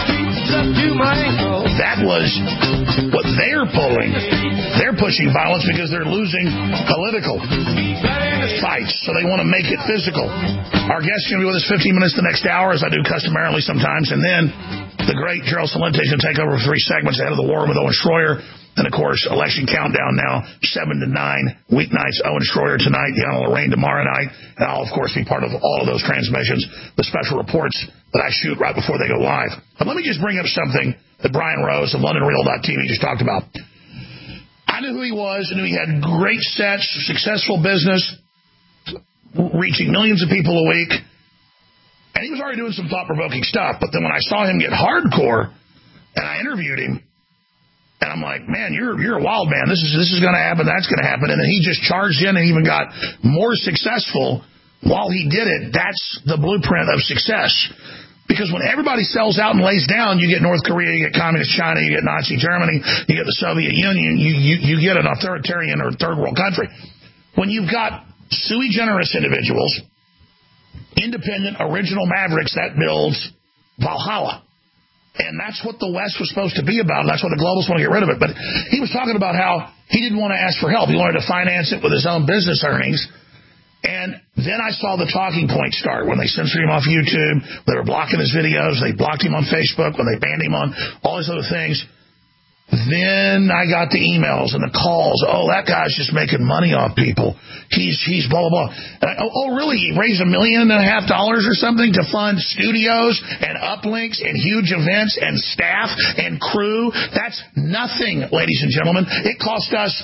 That was what they're pulling. They're pushing violence because they're losing political fights, so they want to make it physical. Our guest is going to be with us fifteen minutes the next hour, as I do customarily sometimes, and then the great Gerald Celente is going to take over for three segments ahead of the war with Owen Schroyer. And, of course, election countdown now, seven to nine, weeknights, Owen Schroyer tonight, Deanna Lorraine tomorrow night. And I'll, of course, be part of all of those transmissions, the special reports that I shoot right before they go live. But let me just bring up something that Brian Rose of London Real dot T V just talked about. I knew who he was. I knew he had great sets, successful business, reaching millions of people a week. And he was already doing some thought-provoking stuff. But then when I saw him get hardcore, and I interviewed him, and I'm like, man, you're you're a wild man. This is this is going to happen. That's going to happen. And then he just charged in and even got more successful while he did it. That's the blueprint of success. Because when everybody sells out and lays down, you get North Korea, you get Communist China, you get Nazi Germany, you get the Soviet Union, you you, you get an authoritarian or third world country. When you've got sui generis individuals, independent, original mavericks, that builds Valhalla. And that's what the West was supposed to be about. And that's why the globalists want to get rid of it. But he was talking about how he didn't want to ask for help. He wanted to finance it with his own business earnings. And then I saw the talking points start when they censored him off YouTube. They were blocking his videos. They blocked him on Facebook when they banned him on all these other things. Then I got the emails and the calls. Oh, that guy's just making money off people. He's he's blah, blah, blah. And I, oh, oh, really? He raised a million and a half dollars or something to fund studios and uplinks and huge events and staff and crew? That's nothing, ladies and gentlemen. It cost us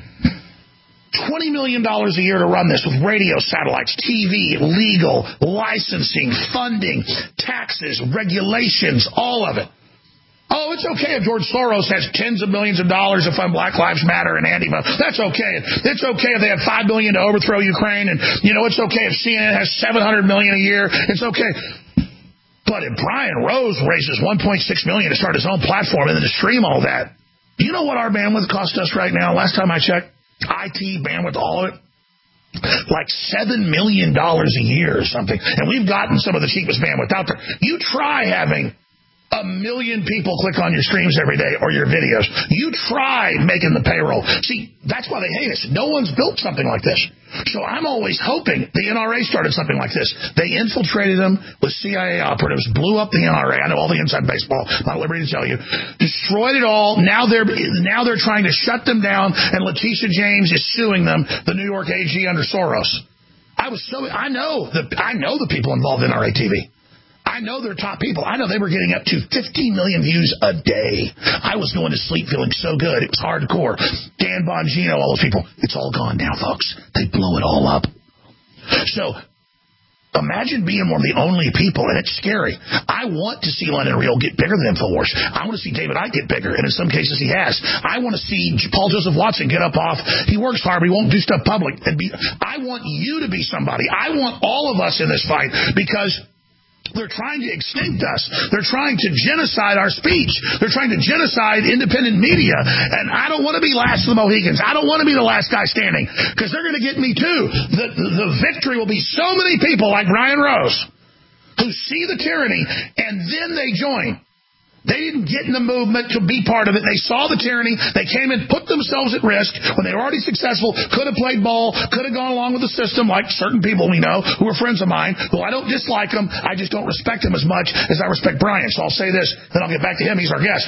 twenty million dollars a year to run this with radio, satellites, T V, legal, licensing, funding, taxes, regulations, all of it. Oh, it's okay if George Soros has tens of millions of dollars to fund Black Lives Matter and Antifa. That's okay. It's okay if they have five billion dollars to overthrow Ukraine. And, you know, it's okay if C N N has seven hundred million dollars a year. It's okay. But if Brian Rose raises one point six million dollars to start his own platform and then to stream all that, you know what our bandwidth costs us right now? Last time I checked, I T, bandwidth, all of it, like seven million dollars a year or something. And we've gotten some of the cheapest bandwidth out there. You try having a million people click on your streams every day or your videos. You try making the payroll. See, that's why they hate us. No one's built something like this. So I'm always hoping the N R A started something like this. They infiltrated them with C I A operatives, blew up the N R A. I know all the inside baseball. I'm not at liberty to tell you. Destroyed it all. Now they're now they're trying to shut them down, and Letitia James is suing them, the New York A G under Soros. I was so I know the I know the people involved in N R A T V. I know they're top people. I know they were getting up to fifteen million views a day. I was going to sleep feeling so good. It was hardcore. Dan Bongino, all those people. It's all gone now, folks. They blew it all up. So imagine being one of the only people, and it's scary. I want to see London Real get bigger than InfoWars. I want to see David Icke get bigger, and in some cases he has. I want to see Paul Joseph Watson get up off. He works hard, but he won't do stuff public. And be, I want you to be somebody. I want all of us in this fight because they're trying to extinct us. They're trying to genocide our speech. They're trying to genocide independent media. And I don't want to be last of the Mohicans. I don't want to be the last guy standing because they're going to get me too. The, the victory will be so many people like Brian Rose who see the tyranny and then they join. They didn't get in the movement to be part of it. They saw the tyranny. They came and put themselves at risk when they were already successful, could have played ball, could have gone along with the system like certain people we know who are friends of mine, who I don't dislike them. I just don't respect them as much as I respect Brian. So I'll say this, then I'll get back to him. He's our guest.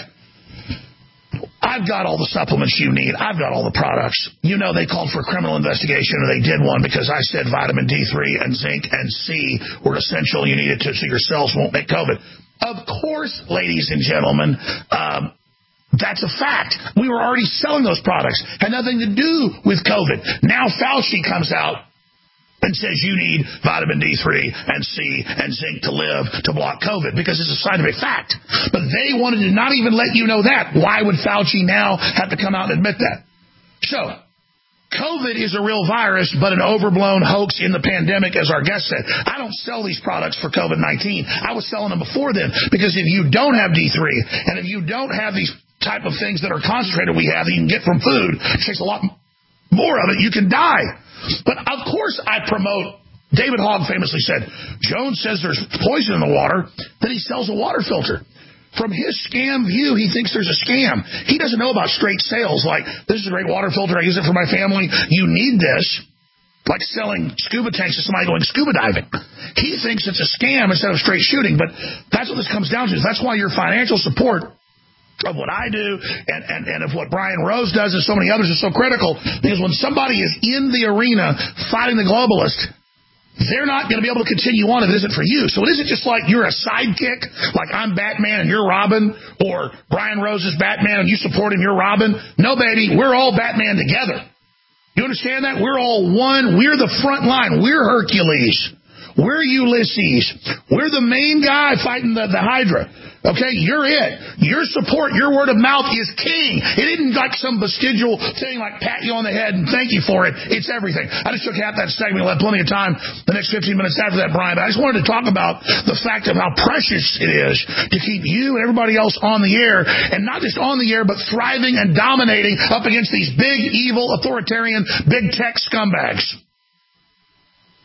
I've got all the supplements you need. I've got all the products. You know they called for a criminal investigation, or they did one because I said vitamin D three and zinc and C were essential. You needed to so your cells won't make COVID. Of course, ladies and gentlemen, um, that's a fact. We were already selling those products. Had nothing to do with COVID. Now Fauci comes out and says you need vitamin D three and C and zinc to live to block COVID because it's a scientific fact. But they wanted to not even let you know that. Why would Fauci now have to come out and admit that? So COVID is a real virus, but an overblown hoax in the pandemic, as our guest said. I don't sell these products for COVID nineteen. I was selling them before then because if you don't have D three and if you don't have these type of things that are concentrated we have that you can get from food, it takes a lot more of it, you can die. But of course I promote. David Hogg famously said, Jones says there's poison in the water, then he sells a water filter. From his scam view, he thinks there's a scam. He doesn't know about straight sales like, this is a great water filter, I use it for my family. You need this. Like selling scuba tanks to somebody going scuba diving. He thinks it's a scam instead of straight shooting, but that's what this comes down to. That's why your financial support of what I do and, and, and of what Brian Rose does and so many others is so critical, because when somebody is in the arena fighting the globalist, they're not going to be able to continue on if it isn't for you. So it isn't just like you're a sidekick, like I'm Batman and you're Robin, or Brian Rose is Batman and you support him, you're Robin. No, baby, we're all Batman together. You understand that? We're all one. We're the front line. We're Hercules. We're Ulysses. We're the main guy fighting the, the Hydra. Okay, you're it. Your support, your word of mouth is king. It isn't like some vestigial thing like pat you on the head and thank you for it. It's everything. I just took half that segment. We'll have plenty of time the next fifteen minutes after that, Brian. But I just wanted to talk about the fact of how precious it is to keep you and everybody else on the air, and not just on the air, but thriving and dominating up against these big, evil, authoritarian, big tech scumbags.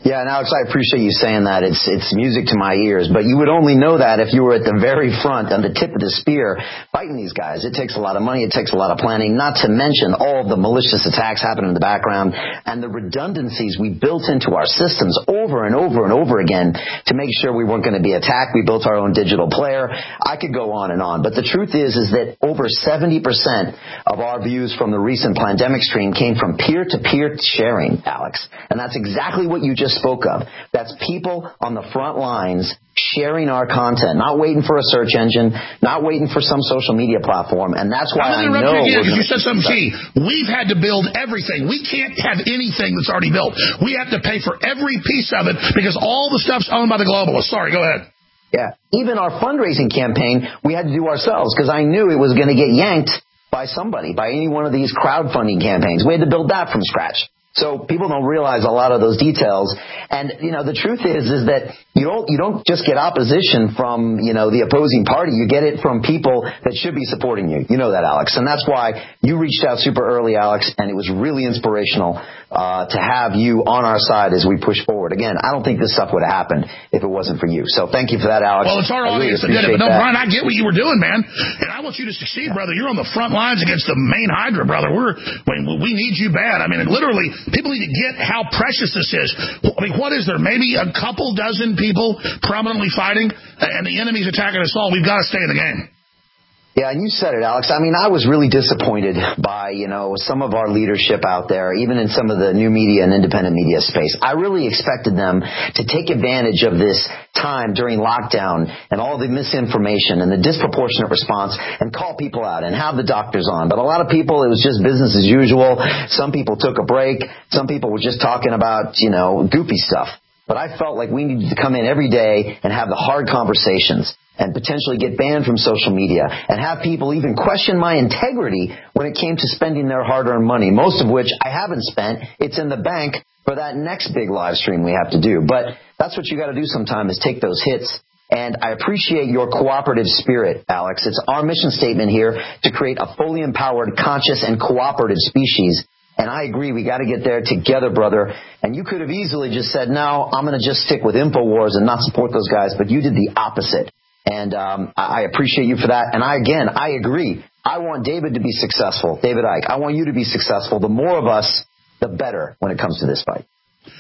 Yeah, and Alex, I appreciate you saying that. It's it's music to my ears. But you would only know that if you were at the very front, on the tip of the spear, fighting these guys. It takes a lot of money. It takes a lot of planning, not to mention all of the malicious attacks happening in the background and the redundancies we built into our systems over and over and over again to make sure we weren't going to be attacked. We built our own digital player. I could go on and on. But the truth is, is that over seventy percent of our views from the recent pandemic stream came from peer-to-peer sharing, Alex. And that's exactly what you just spoke of. That's people on the front lines sharing our content, not waiting for a search engine, not waiting for some social media platform. And that's why I know you again, because you said something key. We've had to build everything. We can't have anything that's already built. We have to pay for every piece of it because all the stuff's owned by the globalists. Sorry, go ahead. Yeah. Even our fundraising campaign, we had to do ourselves because I knew it was going to get yanked by somebody, by any one of these crowdfunding campaigns. We had to build that from scratch. So people don't realize a lot of those details. And, you know, the truth is, is that you don't, you don't just get opposition from, you know, the opposing party. You get it from people that should be supporting you. You know that, Alex. And that's why you reached out super early, Alex, and it was really inspirational, uh, to have you on our side as we push forward. Again, I don't think this stuff would have happened if it wasn't for you. So thank you for that, Alex. Well, it's our audience that did it. But no, Brian, I get what you were doing, man. And I want you to succeed, brother. You're on the front lines against the main Hydra, brother. We're, we need you bad. I mean, literally, people need to get how precious this is. I mean, what is there? Maybe a couple dozen people prominently fighting, and the enemy's attacking us all. We've got to stay in the game. Yeah, and you said it, Alex. I mean, I was really disappointed by, you know, some of our leadership out there, even in some of the new media and independent media space. I really expected them to take advantage of this time during lockdown and all the misinformation and the disproportionate response and call people out and have the doctors on. But a lot of people, it was just business as usual. Some people took a break. Some people were just talking about, you know, goofy stuff. But I felt like we needed to come in every day and have the hard conversations and potentially get banned from social media and have people even question my integrity when it came to spending their hard-earned money, most of which I haven't spent. It's in the bank for that next big live stream we have to do. But that's what you got to do sometimes, is take those hits. And I appreciate your cooperative spirit, Alex. It's our mission statement here to create a fully empowered, conscious, and cooperative species. And I agree, we got to get there together, brother. And you could have easily just said, no, I'm going to just stick with InfoWars and not support those guys. But you did the opposite. And um, I appreciate you for that. And I, again, I agree. I want David to be successful, David Icke. I want you to be successful. The more of us, the better when it comes to this fight.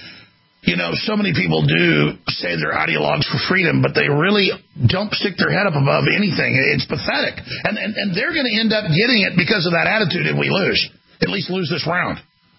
You know, so many people do say they're ideologues for freedom, but they really don't stick their head up above anything. It's pathetic. And, and, and they're going to end up getting it because of that attitude if we lose. At least lose this round.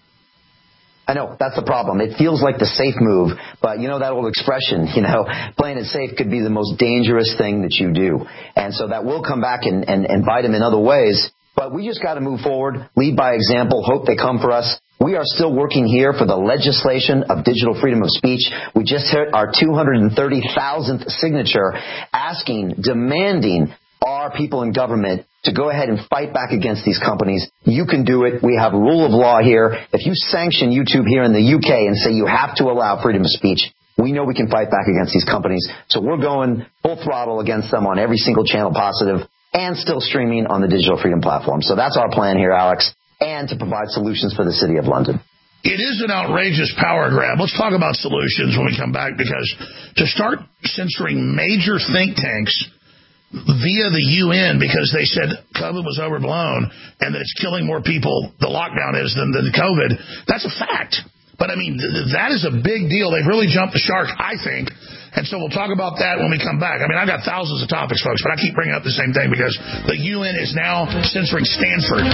I know, that's the problem. It feels like the safe move, but you know that old expression, you know, playing it safe could be the most dangerous thing that you do. And so that will come back and, and, and bite them in other ways. But we just got to move forward, lead by example, hope they come for us. We are still working here for the legislation of digital freedom of speech. We just hit our two hundred thirty thousandth signature asking, demanding our people in government to go ahead and fight back against these companies. You can do it. We have rule of law here. If you sanction YouTube here in the U K and say you have to allow freedom of speech, we know we can fight back against these companies. So we're going full throttle against them on every single channel positive and still streaming on the Digital Freedom Platform. So that's our plan here, Alex, and to provide solutions for the City of London. It is an outrageous power grab. Let's talk about solutions when we come back, because to start censoring major think tanks via the U N because they said COVID was overblown and that it's killing more people, the lockdown is, than the COVID, that's a fact. But, I mean, th- that is a big deal. They've really jumped the shark, I think. And so we'll talk about that when we come back. I mean, I've got thousands of topics, folks, but I keep bringing up the same thing because the U N is now censoring Stanford.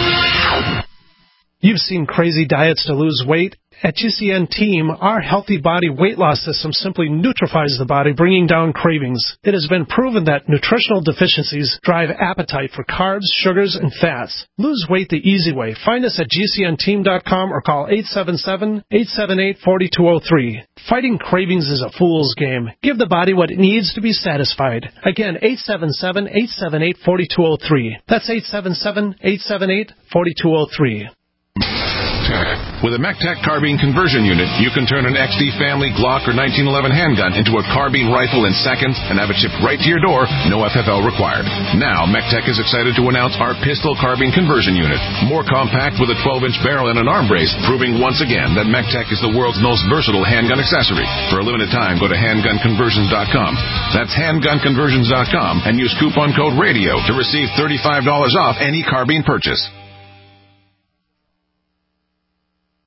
You've seen crazy diets to lose weight. At G C N Team, our healthy body weight loss system simply neutralizes the body, bringing down cravings. It has been proven that nutritional deficiencies drive appetite for carbs, sugars, and fats. Lose weight the easy way. Find us at G C N team dot com or call eight seven seven, eight seven eight, four two zero three. Fighting cravings is a fool's game. Give the body what it needs to be satisfied. Again, eight seven seven, eight seven eight, four two zero three. That's eight seven seven, eight seven eight, four two zero three. With a MECTEC carbine conversion unit, you can turn an X D Family, Glock, or nineteen eleven handgun into a carbine rifle in seconds and have it shipped right to your door, no F F L required. Now, MECTEC is excited to announce our pistol carbine conversion unit. More compact with a twelve-inch barrel and an arm brace, proving once again that MECTEC is the world's most versatile handgun accessory. For a limited time, go to handgun conversions dot com. That's handgun conversions dot com and use coupon code RADIO to receive thirty-five dollars off any carbine purchase.